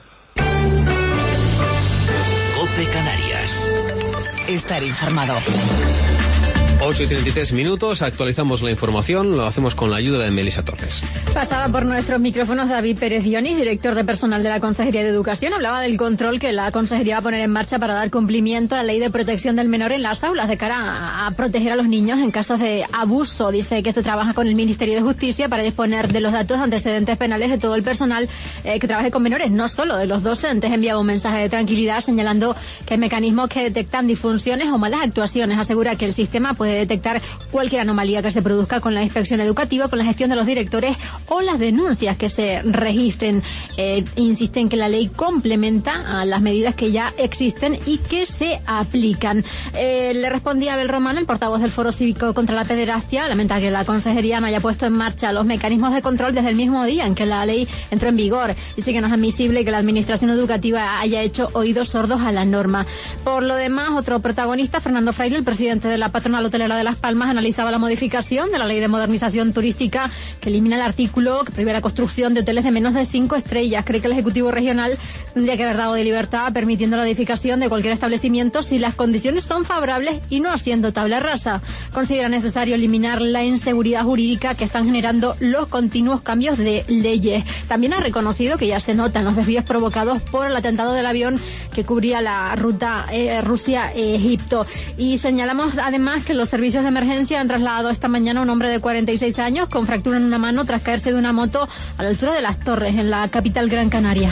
COPE Canarias. Estar informado. ocho y treinta y tres minutos, actualizamos la información, lo hacemos con la ayuda de Melissa Torres. Pasaba por nuestros micrófonos David Pérez Dionis, director de personal de la Consejería de Educación, hablaba del control que la Consejería va a poner en marcha para dar cumplimiento a la Ley de Protección del Menor en las aulas, de cara a, a proteger a los niños en casos de abuso. Dice que se trabaja con el Ministerio de Justicia para disponer de los datos de antecedentes penales de todo el personal eh, que trabaje con menores, no solo de los docentes. Enviaba un mensaje de tranquilidad señalando que hay mecanismos que detectan disfunciones o malas actuaciones. Asegura que el sistema puede detectar cualquier anomalía que se produzca con la inspección educativa, con la gestión de los directores o las denuncias que se registren. Eh, insisten que la ley complementa a las medidas que ya existen y que se aplican. Eh, le respondía Abel Román, el portavoz del Foro Cívico contra la Pederastia, lamenta que la Consejería no haya puesto en marcha los mecanismos de control desde el mismo día en que la ley entró en vigor. Dice que no es admisible que la Administración Educativa haya hecho oídos sordos a la norma. Por lo demás, otro protagonista, Fernando Fraile, el presidente de la patronal hotelera Hotelera de Las Palmas analizaba la modificación de la Ley de Modernización Turística que elimina el artículo que prohíbe la construcción de hoteles de menos de cinco estrellas. Cree que el Ejecutivo Regional tendría que haber dado de libertad permitiendo la edificación de cualquier establecimiento si las condiciones son favorables y no haciendo tabla rasa. Considera necesario eliminar la inseguridad jurídica que están generando los continuos cambios de leyes. También ha reconocido que ya se notan los desvíos provocados por el atentado del avión que cubría la ruta eh, Rusia-Egipto. Y señalamos además que los servicios de emergencia han trasladado esta mañana a un hombre de cuarenta y seis años con fractura en una mano tras caerse de una moto a la altura de Las Torres, en la capital Gran Canaria.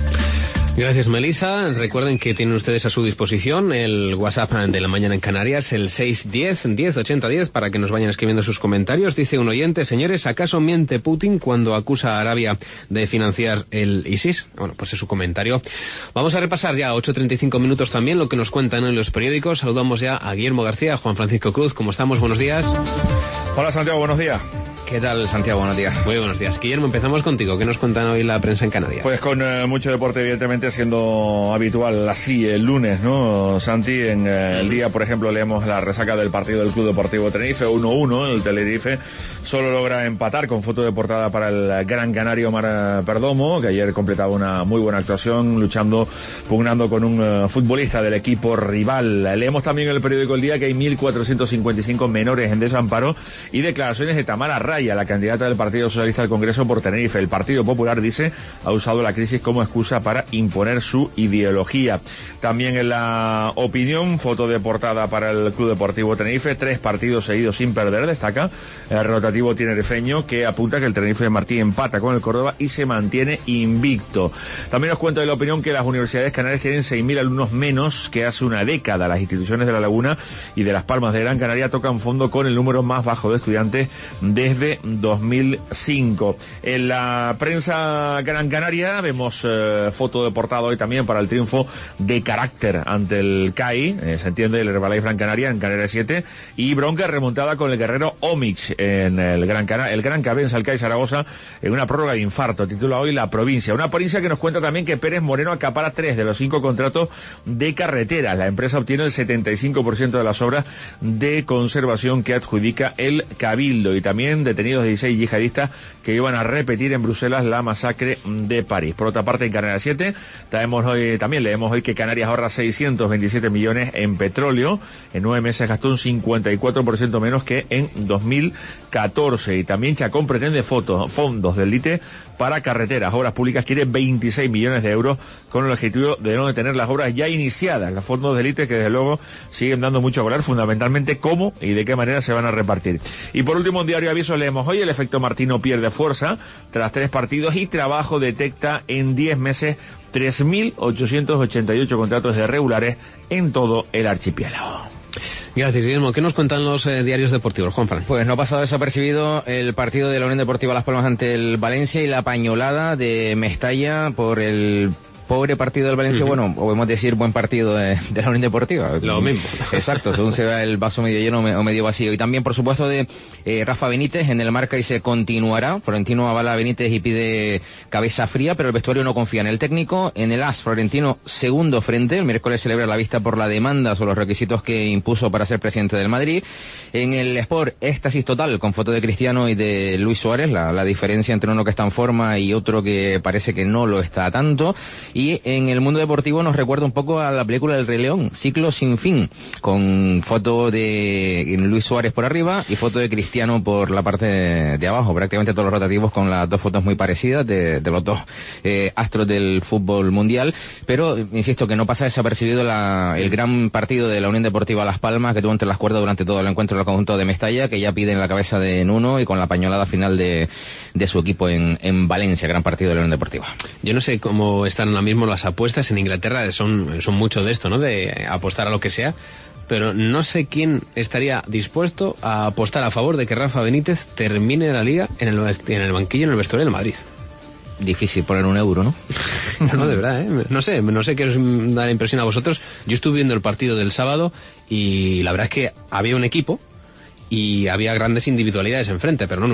Gracias, Melissa. Recuerden que tienen ustedes a su disposición el WhatsApp de La Mañana en Canarias, el seis diez, diez ochenta diez, para que nos vayan escribiendo sus comentarios. Dice un oyente: señores, ¿acaso miente Putin cuando acusa a Arabia de financiar el ISIS? Bueno, pues es su comentario. Vamos a repasar ya a ocho treinta y cinco minutos también lo que nos cuentan en los periódicos. Saludamos ya a Guillermo García, Juan Francisco Cruz. ¿Cómo estamos? Buenos días. Hola, Santiago, buenos días. ¿Qué tal, Santiago? Buenos días. Muy buenos días. Guillermo, empezamos contigo. ¿Qué nos cuentan hoy la prensa en Canarias? Pues con eh, mucho deporte, evidentemente, siendo habitual así el lunes, ¿no, Santi? En eh, el día, por ejemplo, leemos la resaca del partido del Club Deportivo Tenerife, uno uno. El Tenerife solo logra empatar con foto de portada para el gran canario Omar Perdomo, que ayer completaba una muy buena actuación, luchando, pugnando con un uh, futbolista del equipo rival. Leemos también en el periódico El Día que hay mil cuatrocientos cincuenta y cinco menores en desamparo y declaraciones de Tamara Raya, la candidata del Partido Socialista al Congreso por Tenerife. El Partido Popular, dice, ha usado la crisis como excusa para imponer su ideología. También en La Opinión, foto de portada para el Club Deportivo Tenerife, tres partidos seguidos sin perder, destaca el rotativo tinerifeño, que apunta que el Tenerife de Martí empata con el Córdoba y se mantiene invicto. También os cuento de La Opinión que las universidades canarias tienen seis mil alumnos menos que hace una década. Las instituciones de La Laguna y de Las Palmas de Gran Canaria tocan fondo con el número más bajo de estudiantes desde dos mil cinco. En la prensa Gran Canaria vemos eh, foto de portada hoy también para el triunfo de carácter ante el C A I, eh, se entiende, el Herbalife Gran Canaria en Canaria siete, y bronca remontada con el guerrero Omich en el Gran Canaria. El Gran Canaria vence al C A I Zaragoza en una prórroga de infarto, titula hoy La Provincia. Una provincia que nos cuenta también que Pérez Moreno acapara tres de los cinco contratos de carreteras. La empresa obtiene el setenta y cinco por ciento de las obras de conservación que adjudica el Cabildo, y también detenidos dieciséis yihadistas que iban a repetir en Bruselas la masacre de París. Por otra parte, en Canarias siete traemos hoy, también leemos hoy que Canarias ahorra seiscientos veintisiete millones en petróleo. En nueve meses gastó un cincuenta y cuatro por ciento menos que en dos mil catorce. Y también Chacón pretende fotos, fondos del Lite para carreteras, obras públicas. Quiere veintiséis millones de euros con el objetivo de no detener las obras ya iniciadas. Los fondos del Lite que desde luego siguen dando mucho a hablar, fundamentalmente cómo y de qué manera se van a repartir. Y por último, en Diario Aviso leemos hoy: el efecto Martino pierde fuerza tras tres partidos y trabajo detecta en diez meses tres mil ochocientos ochenta y ocho contratos irregulares en todo el archipiélago. Gracias, Guillermo. ¿Qué nos cuentan los eh, diarios deportivos, Juanfran? Pues no ha pasado desapercibido el partido de la Unión Deportiva Las Palmas ante el Valencia y la pañolada de Mestalla por el pobre partido del Valencia, uh-huh. Bueno, o podemos decir buen partido de, de la Unión Deportiva. Lo mismo. Exacto, según se vea el vaso medio lleno o medio vacío. Y también, por supuesto, de eh, Rafa Benítez en el Marca, y se continuará. Florentino avala a Benítez y pide cabeza fría, pero el vestuario no confía en el técnico. En el A S, Florentino segundo frente. El miércoles celebra la vista por la demanda sobre los requisitos que impuso para ser presidente del Madrid. En el Sport, éxtasis total con foto de Cristiano y de Luis Suárez. La, la diferencia entre uno que está en forma y otro que parece que no lo está tanto. Y en el mundo deportivo nos recuerda un poco a la película del Rey León, Ciclo sin fin, con foto de Luis Suárez por arriba y foto de Cristiano por la parte de abajo. Prácticamente todos los rotativos con las dos fotos muy parecidas de, de los dos eh, astros del fútbol mundial. Pero, insisto, que no pasa desapercibido la, el gran partido de la Unión Deportiva Las Palmas, que tuvo entre las cuerdas durante todo el encuentro del conjunto de Mestalla, que ya piden la cabeza de Nuno, y con la pañolada final de, de su equipo en, en Valencia. Gran partido de la Unión Deportiva. Yo no sé cómo están ahora mismo las apuestas en Inglaterra, son, son mucho de esto, ¿no? De apostar a lo que sea, pero no sé quién estaría dispuesto a apostar a favor de que Rafa Benítez termine la liga en el, en el banquillo, en el vestuario del Madrid. Difícil poner un euro, ¿no? No, de verdad, ¿eh? No sé, no sé qué os da la impresión a vosotros. Yo estuve viendo el partido del sábado y la verdad es que había un equipo y había grandes individualidades enfrente, pero no un equipo.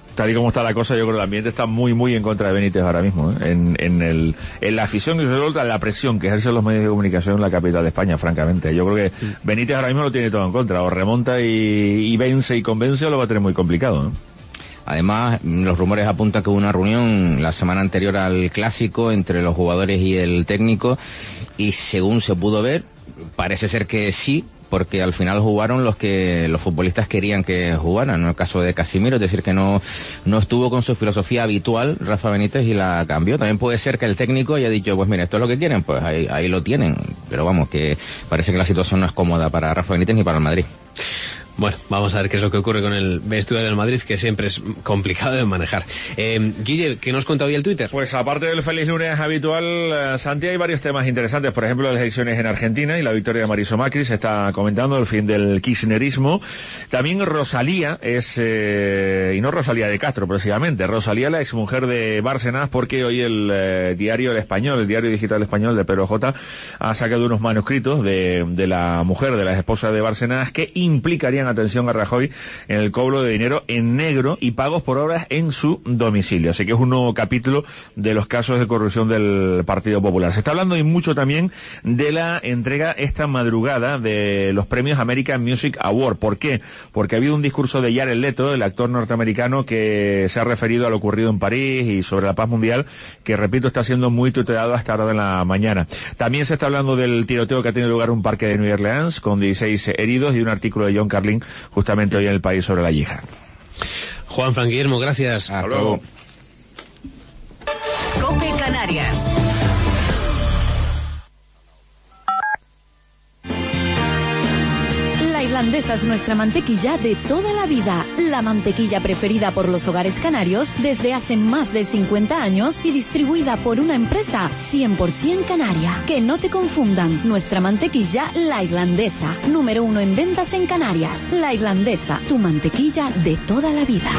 tal y como está la cosa, yo creo que el ambiente está muy, muy en contra de Benítez ahora mismo, ¿eh? en, en, el, en la afición y sobre todo la presión que ejercen los medios de comunicación en la capital de España, francamente. Yo creo que sí. Benítez ahora mismo lo tiene todo en contra, o remonta y, y vence y convence, o lo va a tener muy complicado, ¿eh? Además, los rumores apuntan que hubo una reunión la semana anterior al Clásico entre los jugadores y el técnico, y según se pudo ver, parece ser que sí, porque al final jugaron los que los futbolistas querían que jugaran, en el caso de Casimiro, es decir, que no, no estuvo con su filosofía habitual Rafa Benítez y la cambió. También puede ser que el técnico haya dicho, pues mira, esto es lo que quieren, pues ahí, ahí lo tienen, pero vamos, que parece que la situación no es cómoda para Rafa Benítez ni para el Madrid. Bueno, vamos a ver qué es lo que ocurre con el vestuario del Madrid, que siempre es complicado de manejar. Eh, Guille, ¿qué nos cuenta hoy el Twitter? Pues aparte del feliz lunes habitual, eh, Santi, hay varios temas interesantes. Por ejemplo, las elecciones en Argentina y la victoria de Mauricio Macri. Se está comentando el fin del kirchnerismo. También Rosalía es, eh, y no Rosalía de Castro precisamente, Rosalía, la exmujer de Bárcenas, porque hoy el eh, diario El Español, el diario digital español de Pedro J, ha sacado unos manuscritos de, de la mujer, de la esposa de Bárcenas, que implicarían, atención, a Rajoy en el cobro de dinero en negro y pagos por horas en su domicilio. Así que es un nuevo capítulo de los casos de corrupción del Partido Popular. Se está hablando y mucho también de la entrega esta madrugada de los premios American Music Award. ¿Por qué? Porque ha habido un discurso de Jared Leto, el actor norteamericano, que se ha referido a lo ocurrido en París y sobre la paz mundial, que, repito, está siendo muy tuteado hasta ahora de la mañana. También se está hablando del tiroteo que ha tenido lugar en un parque de New Orleans, con dieciséis heridos, y un artículo de John Carlin justamente hoy en El País sobre la yihad. Juan Fran Guillermo, gracias. Hasta luego. COPE Canarias. La irlandesa es nuestra mantequilla de toda la vida, la mantequilla preferida por los hogares canarios desde hace más de cincuenta años y distribuida por una empresa cien por ciento canaria. Que no te confundan, nuestra mantequilla, la irlandesa, número uno en ventas en Canarias. La irlandesa, tu mantequilla de toda la vida.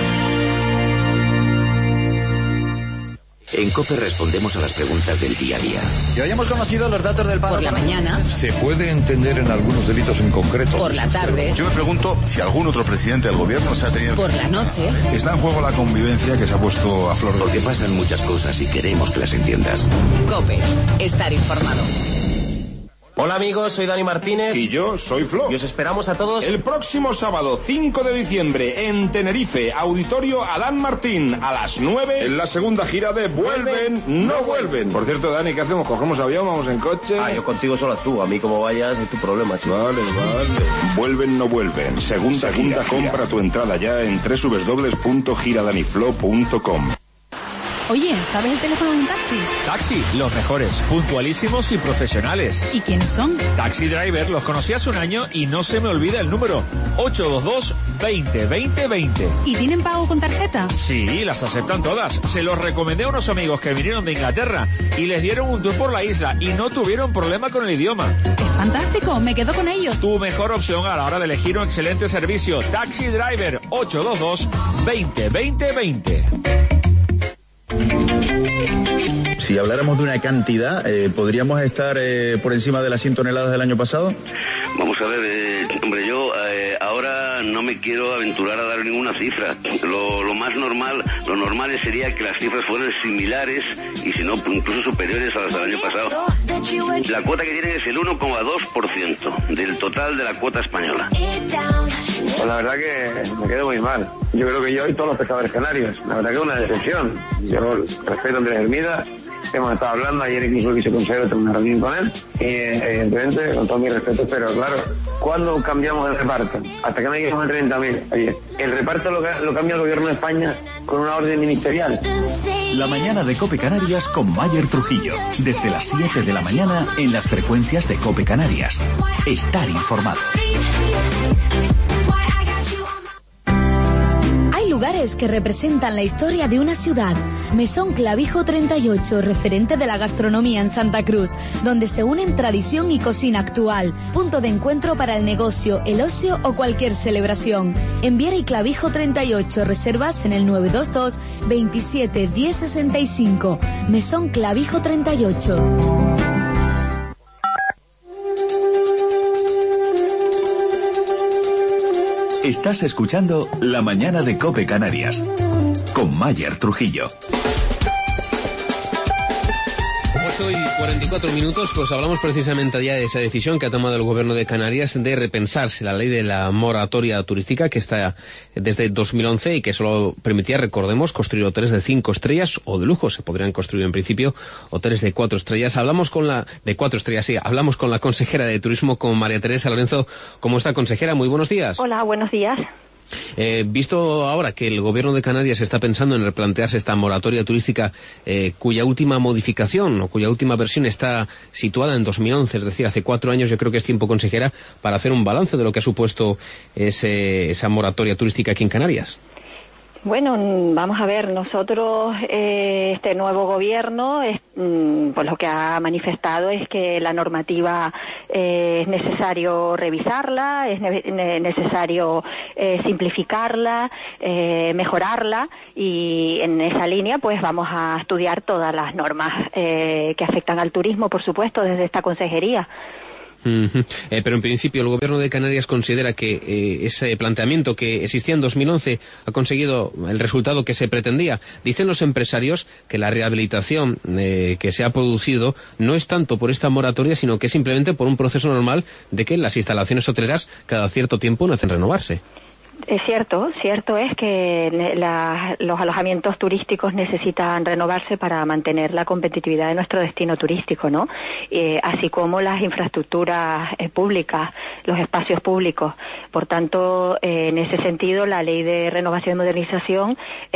En COPE respondemos a las preguntas del día a día. Y hoy hemos conocido los datos del paro. Por la mañana. ¿Se puede entender en algunos delitos en concreto? Por la tarde. Yo me pregunto si algún otro presidente del gobierno se ha tenido... Por la noche. Está en juego la convivencia que se ha puesto a flor de... Porque pasan muchas cosas y queremos que las entiendas. COPE. Estar informado. Hola amigos, soy Dani Martínez. Y yo soy Flo. Y os esperamos a todos el próximo sábado cinco de diciembre en Tenerife, Auditorio Adán Martín, a las nueve, en la segunda gira de Vuelven, no vuelven. Por cierto, Dani, ¿qué hacemos? ¿Cogemos avión? ¿Vamos en coche? Ah, yo contigo solo tú. A mí como vayas es tu problema, chico. Vale, vale. Vuelven, no vuelven. Segunda, Segunda gira. gira. Compra tu entrada ya en doble u doble u doble u punto gira daniflo punto com. Oye, ¿sabes el teléfono de un taxi? Taxi, los mejores, puntualísimos y profesionales. ¿Y quiénes son? Taxi Driver, los conocí hace un año y no se me olvida el número. ocho dos dos, veinte, veinte, veinte. ¿Y tienen pago con tarjeta? Sí, las aceptan todas. Se los recomendé a unos amigos que vinieron de Inglaterra y les dieron un tour por la isla y no tuvieron problema con el idioma. Es fantástico, me quedo con ellos. Tu mejor opción a la hora de elegir un excelente servicio. Taxi Driver, ocho dos dos, veinte, veinte, veinte. Si habláramos de una cantidad, eh, ¿podríamos estar eh, por encima de las cien toneladas del año pasado? Vamos a ver, eh, hombre, yo eh, ahora no me quiero aventurar a dar ninguna cifra. Lo, lo más normal, lo normal sería que las cifras fueran similares y si no, incluso superiores a las del año pasado. La cuota que tienen es el uno coma dos por ciento del total de la cuota española. Pues la verdad que me quedo muy mal. Yo creo que yo y todos los pescadores canarios. La verdad que es una decepción. Yo respeto a Andrés Hermida. Hemos estado hablando, ayer incluso quise conseguir tener una reunión con él, y evidentemente, con todo mi respeto, pero claro, ¿cuándo cambiamos el reparto? Hasta que me dijimos el treinta mil. Oye, el reparto lo, lo cambia el gobierno de España con una orden ministerial. La mañana de COPE Canarias con Mayer Trujillo, desde las siete de la mañana en las frecuencias de COPE Canarias. Estar informado. Lugares que representan la historia de una ciudad. Mesón Clavijo treinta y ocho, referente de la gastronomía en Santa Cruz, donde se unen tradición y cocina actual. Punto de encuentro para el negocio, el ocio o cualquier celebración. En Viera y Clavijo treinta y ocho, reservas en el nueve dos dos, veintisiete, diez sesenta y cinco. Mesón Clavijo treinta y ocho. Estás escuchando La Mañana de COPE Canarias. con Mayer Trujillo. ocho y cuarenta y cuatro minutos, pues hablamos precisamente ya de esa decisión que ha tomado el gobierno de Canarias de repensarse la ley de la moratoria turística que está desde dos mil once y que solo permitía, recordemos, construir hoteles de cinco estrellas o de lujo. Se podrían construir en principio hoteles de cuatro estrellas. Hablamos con la, de cuatro estrellas, sí, hablamos con la consejera de Turismo, con María Teresa Lorenzo. ¿Cómo está, consejera? Muy buenos días. Hola, buenos días. Eh, visto ahora que el gobierno de Canarias está pensando en replantearse esta moratoria turística, eh, cuya última modificación o cuya última versión está situada en dos mil once, es decir, hace cuatro años, yo creo que es tiempo, consejera, para hacer un balance de lo que ha supuesto ese, esa moratoria turística aquí en Canarias. Bueno, vamos a ver, nosotros, eh, este nuevo gobierno, es, mm, pues lo que ha manifestado es que la normativa eh, es necesario revisarla, es ne necesario eh, simplificarla, eh, mejorarla, y en esa línea pues vamos a estudiar todas las normas eh, que afectan al turismo, por supuesto, desde esta consejería. Uh-huh. eh, pero en principio el gobierno de Canarias considera que eh, ese planteamiento que existía en dos mil once ha conseguido el resultado que se pretendía. Dicen los empresarios que la rehabilitación eh, que se ha producido no es tanto por esta moratoria, sino que simplemente por un proceso normal de que las instalaciones hoteleras cada cierto tiempo no hacen renovarse. Es cierto, cierto es que la, los alojamientos turísticos necesitan renovarse para mantener la competitividad de nuestro destino turístico, ¿no? Eh, así como las infraestructuras eh, públicas, los espacios públicos. Por tanto, eh, en ese sentido, la Ley de Renovación y Modernización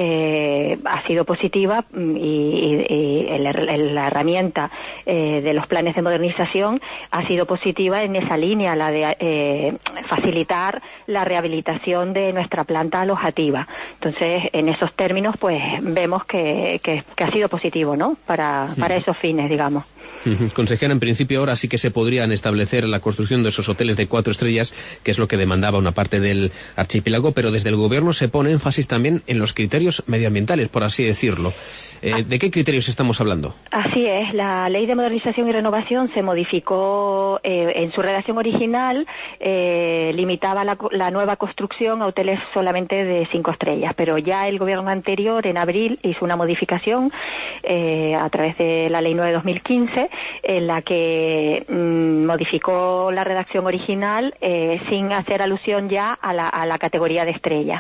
eh, ha sido positiva, y, y, y el, el, la herramienta eh, de los planes de modernización ha sido positiva en esa línea, la de eh, facilitar la rehabilitación de nuestra planta alojativa. Entonces, en esos términos, pues vemos que, que, que ha sido positivo, ¿no? Para, para esos fines, digamos. Consejera, en principio ahora sí que se podrían establecer la construcción de esos hoteles de cuatro estrellas, que es lo que demandaba una parte del archipiélago, pero desde el gobierno se pone énfasis también en los criterios medioambientales, por así decirlo. Eh, ¿De qué criterios estamos hablando? Así es, la Ley de Modernización y Renovación se modificó eh, en su redacción original, eh, limitaba la, la nueva construcción a hoteles solamente de cinco estrellas, pero ya el gobierno anterior, en abril, hizo una modificación eh, a través de la Ley nueve de dos mil quince, en la que mmm, modificó la redacción original eh, sin hacer alusión ya a la, a la categoría de estrellas.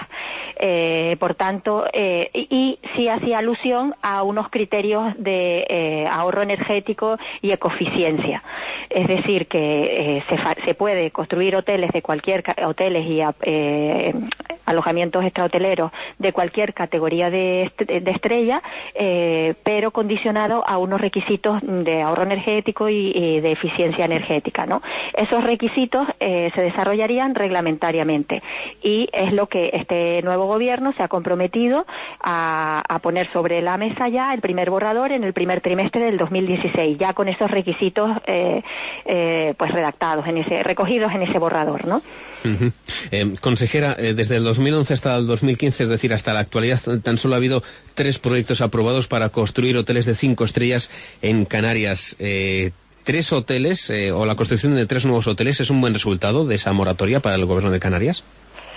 Eh, por tanto, eh, y, y sí hacía alusión a unos criterios de eh, ahorro energético y ecoeficiencia. Es decir, que eh, se, se puede construir hoteles de cualquier hoteles y eh, alojamientos extrahoteleros de cualquier categoría de, de estrella, eh, pero condicionado a unos requisitos de ahorro energético y, y de eficiencia energética, ¿no? Esos requisitos eh, se desarrollarían reglamentariamente, y es lo que este nuevo gobierno se ha comprometido a, a poner sobre la mesa ya el primer borrador en el primer trimestre del dos mil dieciséis, ya con esos requisitos eh, eh, pues redactados, en ese, recogidos en ese borrador, ¿no? Uh-huh. eh, consejera, eh, desde el dos mil once hasta el dos mil quince, es decir, hasta la actualidad, tan solo ha habido tres proyectos aprobados para construir hoteles de cinco estrellas en Canarias. Eh, ¿Tres hoteles eh, o la construcción de tres nuevos hoteles es un buen resultado de esa moratoria para el gobierno de Canarias?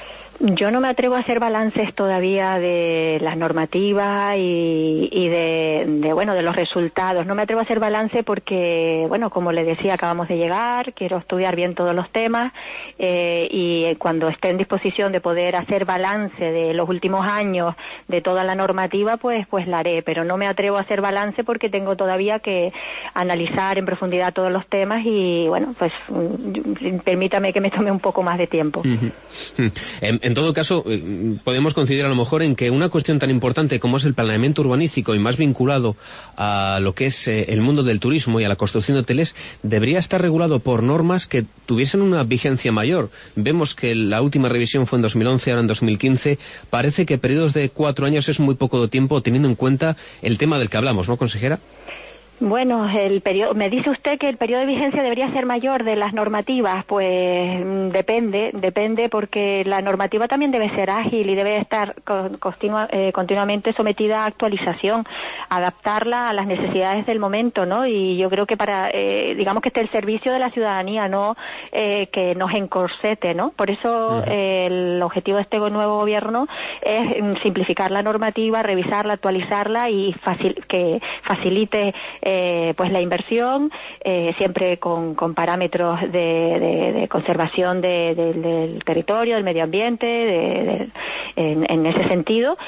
Yo no me atrevo a hacer balances todavía de las normativas y, y de, de, bueno, de los resultados. No me atrevo a hacer balance porque, bueno, como le decía, acabamos de llegar, quiero estudiar bien todos los temas eh, y cuando esté en disposición de poder hacer balance de los últimos años de toda la normativa, pues, pues la haré. Pero no me atrevo a hacer balance porque tengo todavía que analizar en profundidad todos los temas y, bueno, pues permítame que me tome un poco más de tiempo. Uh-huh. Uh-huh. En, en todo caso, eh, podemos coincidir a lo mejor en que una cuestión tan importante como es el planeamiento urbanístico y más vinculado a lo que es eh, el mundo del turismo y a la construcción de hoteles debería estar regulado por normas que tuviesen una vigencia mayor. Vemos que la última revisión fue en dos mil once, ahora en dos mil quince. Parece que periodos de cuatro años es muy poco tiempo teniendo en cuenta el tema del que hablamos, ¿no, consejera? Bueno, el periodo, me dice usted que el periodo de vigencia debería ser mayor de las normativas. Pues mm, depende, depende porque la normativa también debe ser ágil y debe estar con, continua, eh, continuamente sometida a actualización, adaptarla a las necesidades del momento, ¿no? Y yo creo que para, eh, digamos que esté el servicio de la ciudadanía, no eh, que nos encorsete, ¿no? Por eso eh, el objetivo de este nuevo gobierno es mm, simplificar la normativa, revisarla, actualizarla y facil, que facilite Eh, pues la inversión, eh, siempre con, con parámetros de, de, de conservación de, de, del territorio, del medio ambiente, de, de, en, en ese sentido,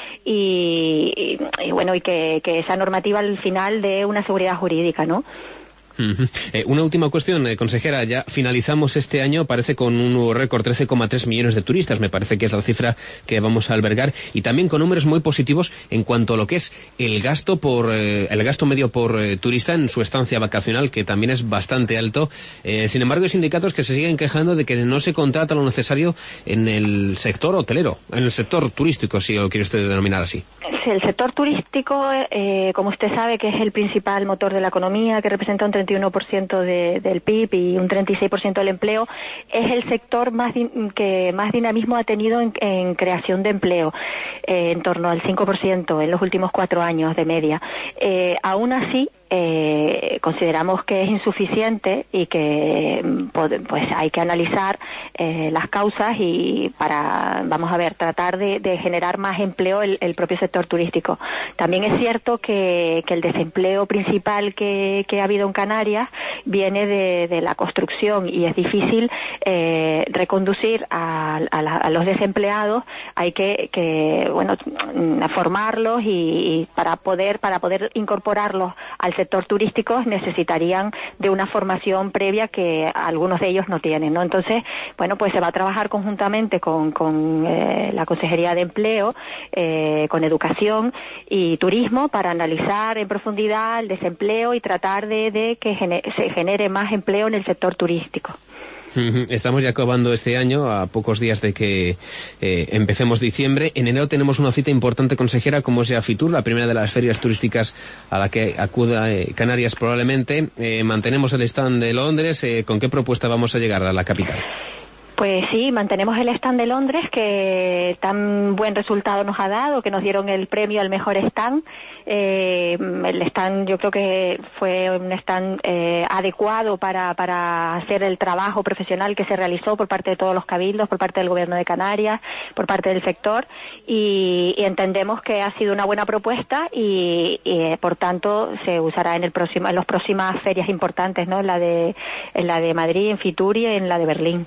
y, y, y bueno, y que, que esa normativa al final dé una seguridad jurídica, ¿no? Uh-huh. Eh, una última cuestión, eh, consejera, ya finalizamos este año, parece con un nuevo récord, trece coma tres millones de turistas, me parece que es la cifra que vamos a albergar, y también con números muy positivos en cuanto a lo que es el gasto por eh, el gasto medio por eh, turista en su estancia vacacional, que también es bastante alto. Eh, sin embargo, hay sindicatos que se siguen quejando de que no se contrata lo necesario en el sector hotelero, en el sector turístico, si lo quiere usted denominar así. Sí, el sector turístico, eh, como usted sabe, que es el principal motor de la economía, que representa un treinta y uno por ciento de, del P I B y un treinta y seis por ciento del empleo, es el sector más din, que más dinamismo ha tenido en, en creación de empleo, eh, en torno al cinco por ciento en los últimos cuatro años de media. Eh, aún así, Eh, consideramos que es insuficiente y que pues hay que analizar eh, las causas y para, vamos a ver, tratar de, de generar más empleo el, el propio sector turístico. También es cierto que, que el desempleo principal que, que ha habido en Canarias viene de, de la construcción y es difícil eh, reconducir a, a, la, a los desempleados. Hay que, que bueno, formarlos y, y para poder para poder incorporarlos al sector turístico necesitarían de una formación previa que algunos de ellos no tienen, ¿no? Entonces, bueno, pues se va a trabajar conjuntamente con, con eh, la Consejería de Empleo, eh, con Educación y Turismo para analizar en profundidad el desempleo y tratar de, de que gene- se genere más empleo en el sector turístico. Estamos ya acabando este año, a pocos días de que eh, empecemos diciembre. En enero tenemos una cita importante, consejera, como es Fitur, la primera de las ferias turísticas a la que acuda eh, Canarias probablemente. Eh, mantenemos el stand de Londres. Eh, ¿Con qué propuesta vamos a llegar a la capital? Pues sí, mantenemos el stand de Londres, que tan buen resultado nos ha dado, que nos dieron el premio al mejor stand. Eh, el stand yo creo que fue un stand eh, adecuado para, para hacer el trabajo profesional que se realizó por parte de todos los cabildos, por parte del Gobierno de Canarias, por parte del sector, y, y entendemos que ha sido una buena propuesta y, y por tanto se usará en el próximo, en las próximas ferias importantes, ¿no? En la de, en la de Madrid, en Fitur y en la de Berlín.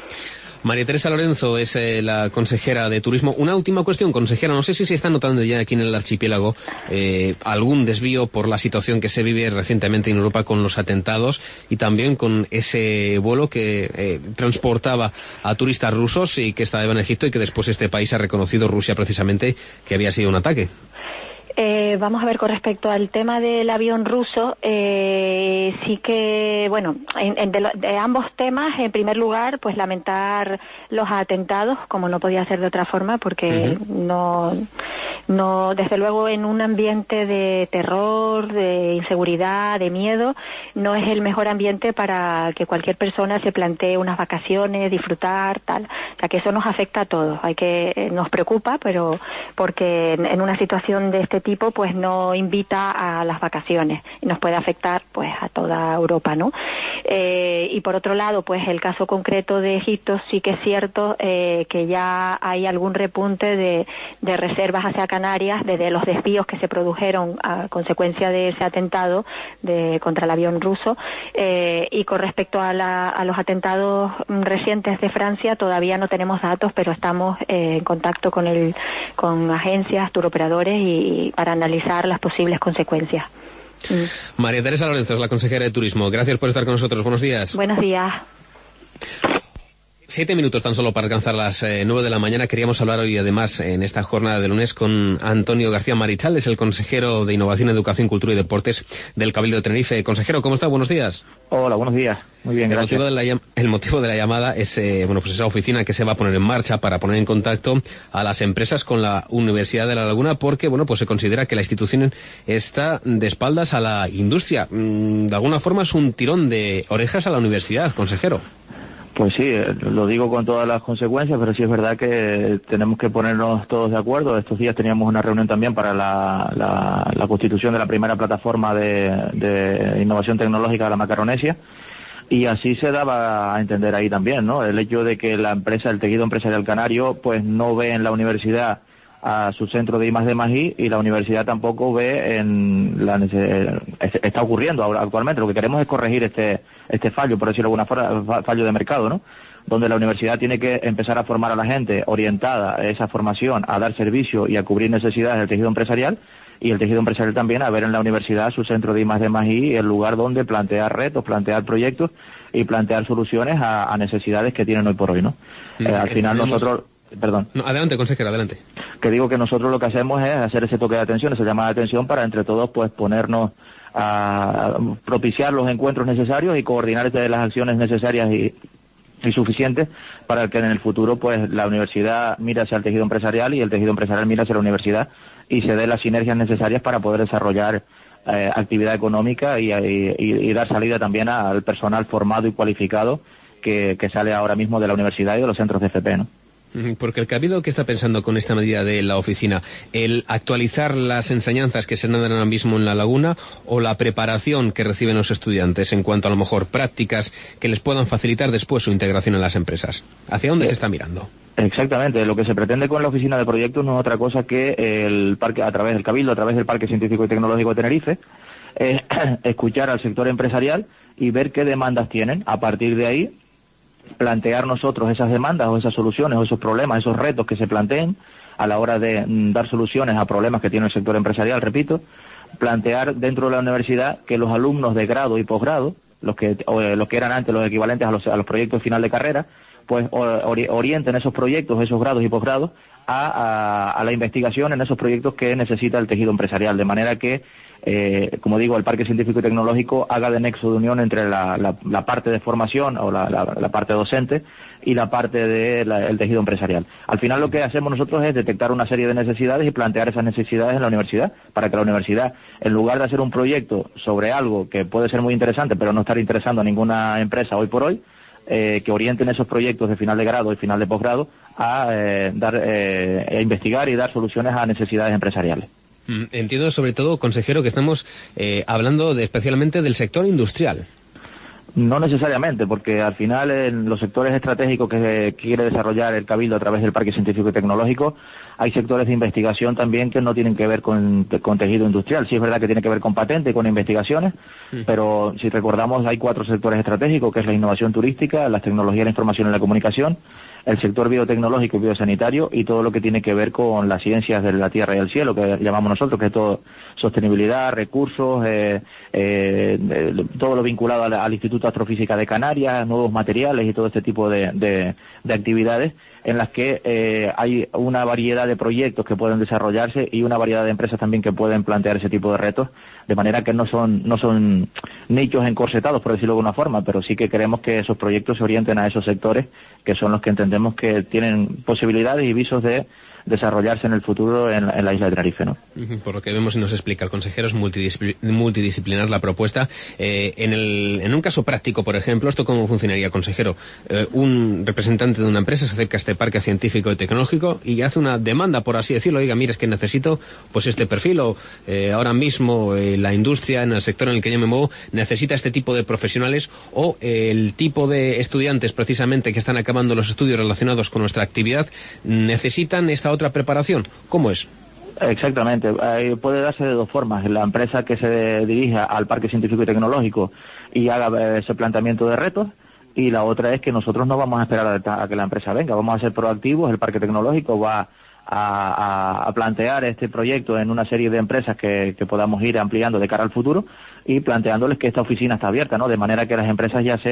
María Teresa Lorenzo es eh, la consejera de Turismo. Una última cuestión, consejera. No sé si se está notando ya aquí en el archipiélago eh, algún desvío por la situación que se vive recientemente en Europa con los atentados y también con ese vuelo que eh, transportaba a turistas rusos y que estaba en Egipto y que después este país ha reconocido, Rusia precisamente, que había sido un ataque. Eh, vamos a ver, con respecto al tema del avión ruso, eh, sí que, bueno, en, en de, lo, de ambos temas, en primer lugar, pues lamentar los atentados, como no podía ser de otra forma, porque uh-huh. no, no, desde luego, en un ambiente de terror, de inseguridad, de miedo, no es el mejor ambiente para que cualquier persona se plantee unas vacaciones, disfrutar, tal. O sea, que eso nos afecta a todos. Hay que, nos preocupa, pero porque en, en una situación de este tipo pues no invita a las vacaciones y nos puede afectar pues a toda Europa, ¿no? Eh, y por otro lado, pues el caso concreto de Egipto sí que es cierto eh, que ya hay algún repunte de, de reservas hacia Canarias desde los desvíos que se produjeron a consecuencia de ese atentado de, contra el avión ruso, eh, y con respecto a, la, a los atentados recientes de Francia todavía no tenemos datos, pero estamos eh, en contacto con el con agencias, turoperadores y para analizar las posibles consecuencias. Mm. María Teresa Lorenzo es la consejera de Turismo. Gracias por estar con nosotros. Buenos días. Buenos días. Siete minutos tan solo para alcanzar las eh, nueve de la mañana. Queríamos hablar hoy, además, en esta jornada de lunes, con Antonio García Marichal, es el consejero de Innovación, Educación, Cultura y Deportes del Cabildo de Tenerife. Consejero, ¿cómo está? Buenos días. Hola, buenos días. Muy bien, el gracias. Motivo de la, el motivo de la llamada es eh, bueno, pues esa oficina que se va a poner en marcha para poner en contacto a las empresas con la Universidad de La Laguna, porque bueno, pues se considera que la institución está de espaldas a la industria. Mm, de alguna forma es un tirón de orejas a la universidad, consejero. Pues sí, lo digo con todas las consecuencias, pero sí es verdad que tenemos que ponernos todos de acuerdo. Estos días teníamos una reunión también para la, la, la constitución de la primera plataforma de, de innovación tecnológica de la Macaronesia, y así se daba a entender ahí también, ¿no? El hecho de que la empresa, el tejido empresarial canario, pues no ve en la universidad a su centro de I más D más I, y la universidad tampoco ve en la está ocurriendo ahora actualmente. Lo que queremos es corregir este este fallo, por decirlo de alguna forma, fallo de mercado, ¿no? Donde la universidad tiene que empezar a formar a la gente orientada a esa formación, a dar servicio y a cubrir necesidades del tejido empresarial, y el tejido empresarial también a ver en la universidad su centro de I más D más I, el lugar donde plantear retos, plantear proyectos y plantear soluciones a, a necesidades que tienen hoy por hoy, ¿no? Eh, al final nosotros... Perdón. No, adelante, consejero, adelante. Que digo que nosotros lo que hacemos es hacer ese toque de atención, esa llamada de atención, para entre todos pues ponernos a propiciar los encuentros necesarios y coordinar este, las acciones necesarias y, y suficientes para que en el futuro pues la universidad mire hacia el tejido empresarial y el tejido empresarial mire hacia la universidad, y se dé las sinergias necesarias para poder desarrollar eh, actividad económica y, y, y dar salida también al personal formado y cualificado que, que sale ahora mismo de la universidad y de los centros de F P, ¿no? Porque el Cabildo, ¿qué está pensando con esta medida de la oficina? ¿El actualizar las enseñanzas que se dan ahora mismo en La Laguna, o la preparación que reciben los estudiantes en cuanto a lo mejor prácticas que les puedan facilitar después su integración en las empresas? ¿Hacia dónde eh, se está mirando? Exactamente. Lo que se pretende con la oficina de proyectos no es otra cosa que el parque, a través del Cabildo, a través del Parque Científico y Tecnológico de Tenerife, eh, escuchar al sector empresarial y ver qué demandas tienen. A partir de ahí, plantear nosotros esas demandas o esas soluciones o esos problemas, esos retos que se planteen a la hora de mm, dar soluciones a problemas que tiene el sector empresarial, repito, plantear dentro de la universidad que los alumnos de grado y posgrado, los que o, eh, los que eran antes los equivalentes a los, a los proyectos de final de carrera, pues ori orienten esos proyectos, esos grados y posgrados a, a, a la investigación en esos proyectos que necesita el tejido empresarial, de manera que Eh, como digo, el Parque Científico y Tecnológico haga de nexo de unión entre la, la, la parte de formación o la, la, la parte docente y la parte del tejido empresarial. Al final lo que hacemos nosotros es detectar una serie de necesidades y plantear esas necesidades en la universidad, para que la universidad, en lugar de hacer un proyecto sobre algo que puede ser muy interesante pero no estar interesando a ninguna empresa hoy por hoy, eh, que orienten esos proyectos de final de grado y final de posgrado a, eh, dar, eh, a investigar y dar soluciones a necesidades empresariales. Entiendo, sobre todo, consejero, que estamos eh, hablando de, especialmente del sector industrial. No necesariamente, porque al final en los sectores estratégicos que quiere desarrollar el Cabildo a través del Parque Científico y Tecnológico hay sectores de investigación también que no tienen que ver con, con tejido industrial. Sí es verdad que tiene que ver con patente y con investigaciones, sí. Pero si recordamos hay cuatro sectores estratégicos, que es la innovación turística, las tecnologías de la información y la comunicación, el sector biotecnológico y biosanitario, y todo lo que tiene que ver con las ciencias de la tierra y el cielo, que llamamos nosotros, que es todo sostenibilidad, recursos, eh, eh, de, todo lo vinculado al, al Instituto de Astrofísica de Canarias, nuevos materiales y todo este tipo de, de, de actividades, en las que eh, hay una variedad de proyectos que pueden desarrollarse y una variedad de empresas también que pueden plantear ese tipo de retos, de manera que no son no son nichos encorsetados, por decirlo de alguna forma, pero sí que queremos que esos proyectos se orienten a esos sectores que son los que entendemos que tienen posibilidades y visos de desarrollarse en el futuro en, en la isla de Tenerife, ¿no? Por lo que vemos y nos explica el consejero, es multidiscipl multidisciplinar la propuesta. Eh, en, el, en un caso práctico, por ejemplo, ¿esto cómo funcionaría, consejero? Eh, un representante de una empresa se acerca a este parque científico y tecnológico y hace una demanda, por así decirlo. Oiga, mira, es que necesito pues este perfil, o eh, ahora mismo eh, la industria, en el sector en el que yo me muevo, necesita este tipo de profesionales, o eh, el tipo de estudiantes precisamente que están acabando los estudios relacionados con nuestra actividad necesitan esta otra preparación. ¿Cómo es? Exactamente. Eh, puede darse de dos formas. La empresa que se dirija al Parque Científico y Tecnológico y haga ese planteamiento de retos, y la otra es que nosotros no vamos a esperar a, a que la empresa venga, vamos a ser proactivos. El Parque Tecnológico va a, a, a plantear este proyecto en una serie de empresas que, que podamos ir ampliando de cara al futuro, y planteándoles que esta oficina está abierta, ¿no? De manera que las empresas ya sean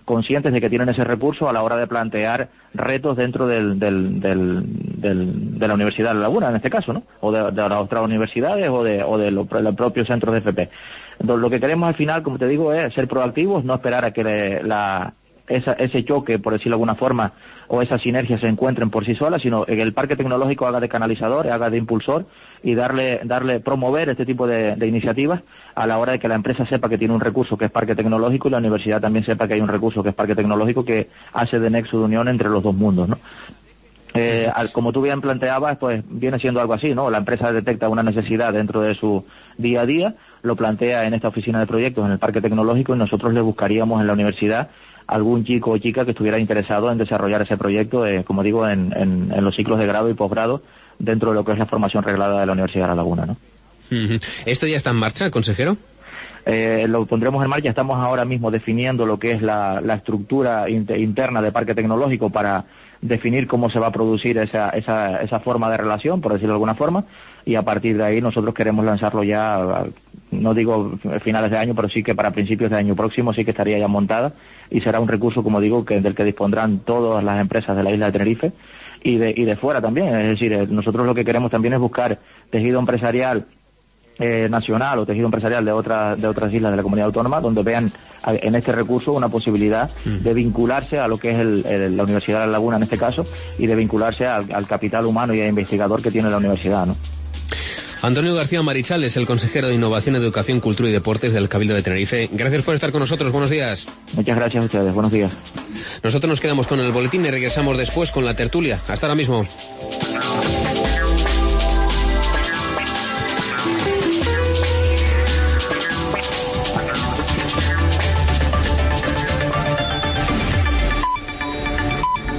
conscientes de que tienen ese recurso a la hora de plantear retos dentro del, del, del, del, de la Universidad de La Laguna, en este caso, ¿no? O de, de las otras universidades o de, o de los, los propios centros de F P. Entonces, lo que queremos al final, como te digo, es ser proactivos, no esperar a que le, la, esa, ese choque, por decirlo de alguna forma, o esa sinergia se encuentren por sí solas, sino que el parque tecnológico haga de canalizador, haga de impulsor y darle, darle, promover este tipo de, de iniciativas a la hora de que la empresa sepa que tiene un recurso que es parque tecnológico y la universidad también sepa que hay un recurso que es parque tecnológico que hace de nexo de unión entre los dos mundos, ¿no? Eh, al, como tú bien planteabas, pues viene siendo algo así, ¿no? La empresa detecta una necesidad dentro de su día a día, lo plantea en esta oficina de proyectos en el parque tecnológico y nosotros le buscaríamos en la universidad algún chico o chica que estuviera interesado en desarrollar ese proyecto, eh, como digo, en, en, en los ciclos de grado y posgrado dentro de lo que es la formación reglada de la Universidad de La Laguna, ¿no? ¿Esto ya está en marcha, consejero? Eh, lo pondremos en marcha. Estamos ahora mismo definiendo lo que es la, la estructura inter, interna de parque tecnológico para definir cómo se va a producir esa, esa, esa forma de relación, por decirlo de alguna forma, y a partir de ahí nosotros queremos lanzarlo ya, no digo finales de año, pero sí que para principios de año próximo sí que estaría ya montada y será un recurso, como digo, que del que dispondrán todas las empresas de la isla de Tenerife y de, y de fuera también. Es decir, nosotros lo que queremos también es buscar tejido empresarial Eh, nacional o tejido empresarial de otras de otras islas de la comunidad autónoma donde vean a, en este recurso una posibilidad mm. de vincularse a lo que es el, el, la Universidad de La Laguna en este caso y de vincularse al, al capital humano y al investigador que tiene la universidad, ¿no? Antonio García Marichal es el consejero de Innovación, Educación, Cultura y Deportes del Cabildo de Tenerife. Gracias por estar con nosotros. Buenos días. Muchas gracias a ustedes. Buenos días. Nosotros nos quedamos con el boletín y regresamos después con la tertulia. Hasta ahora mismo.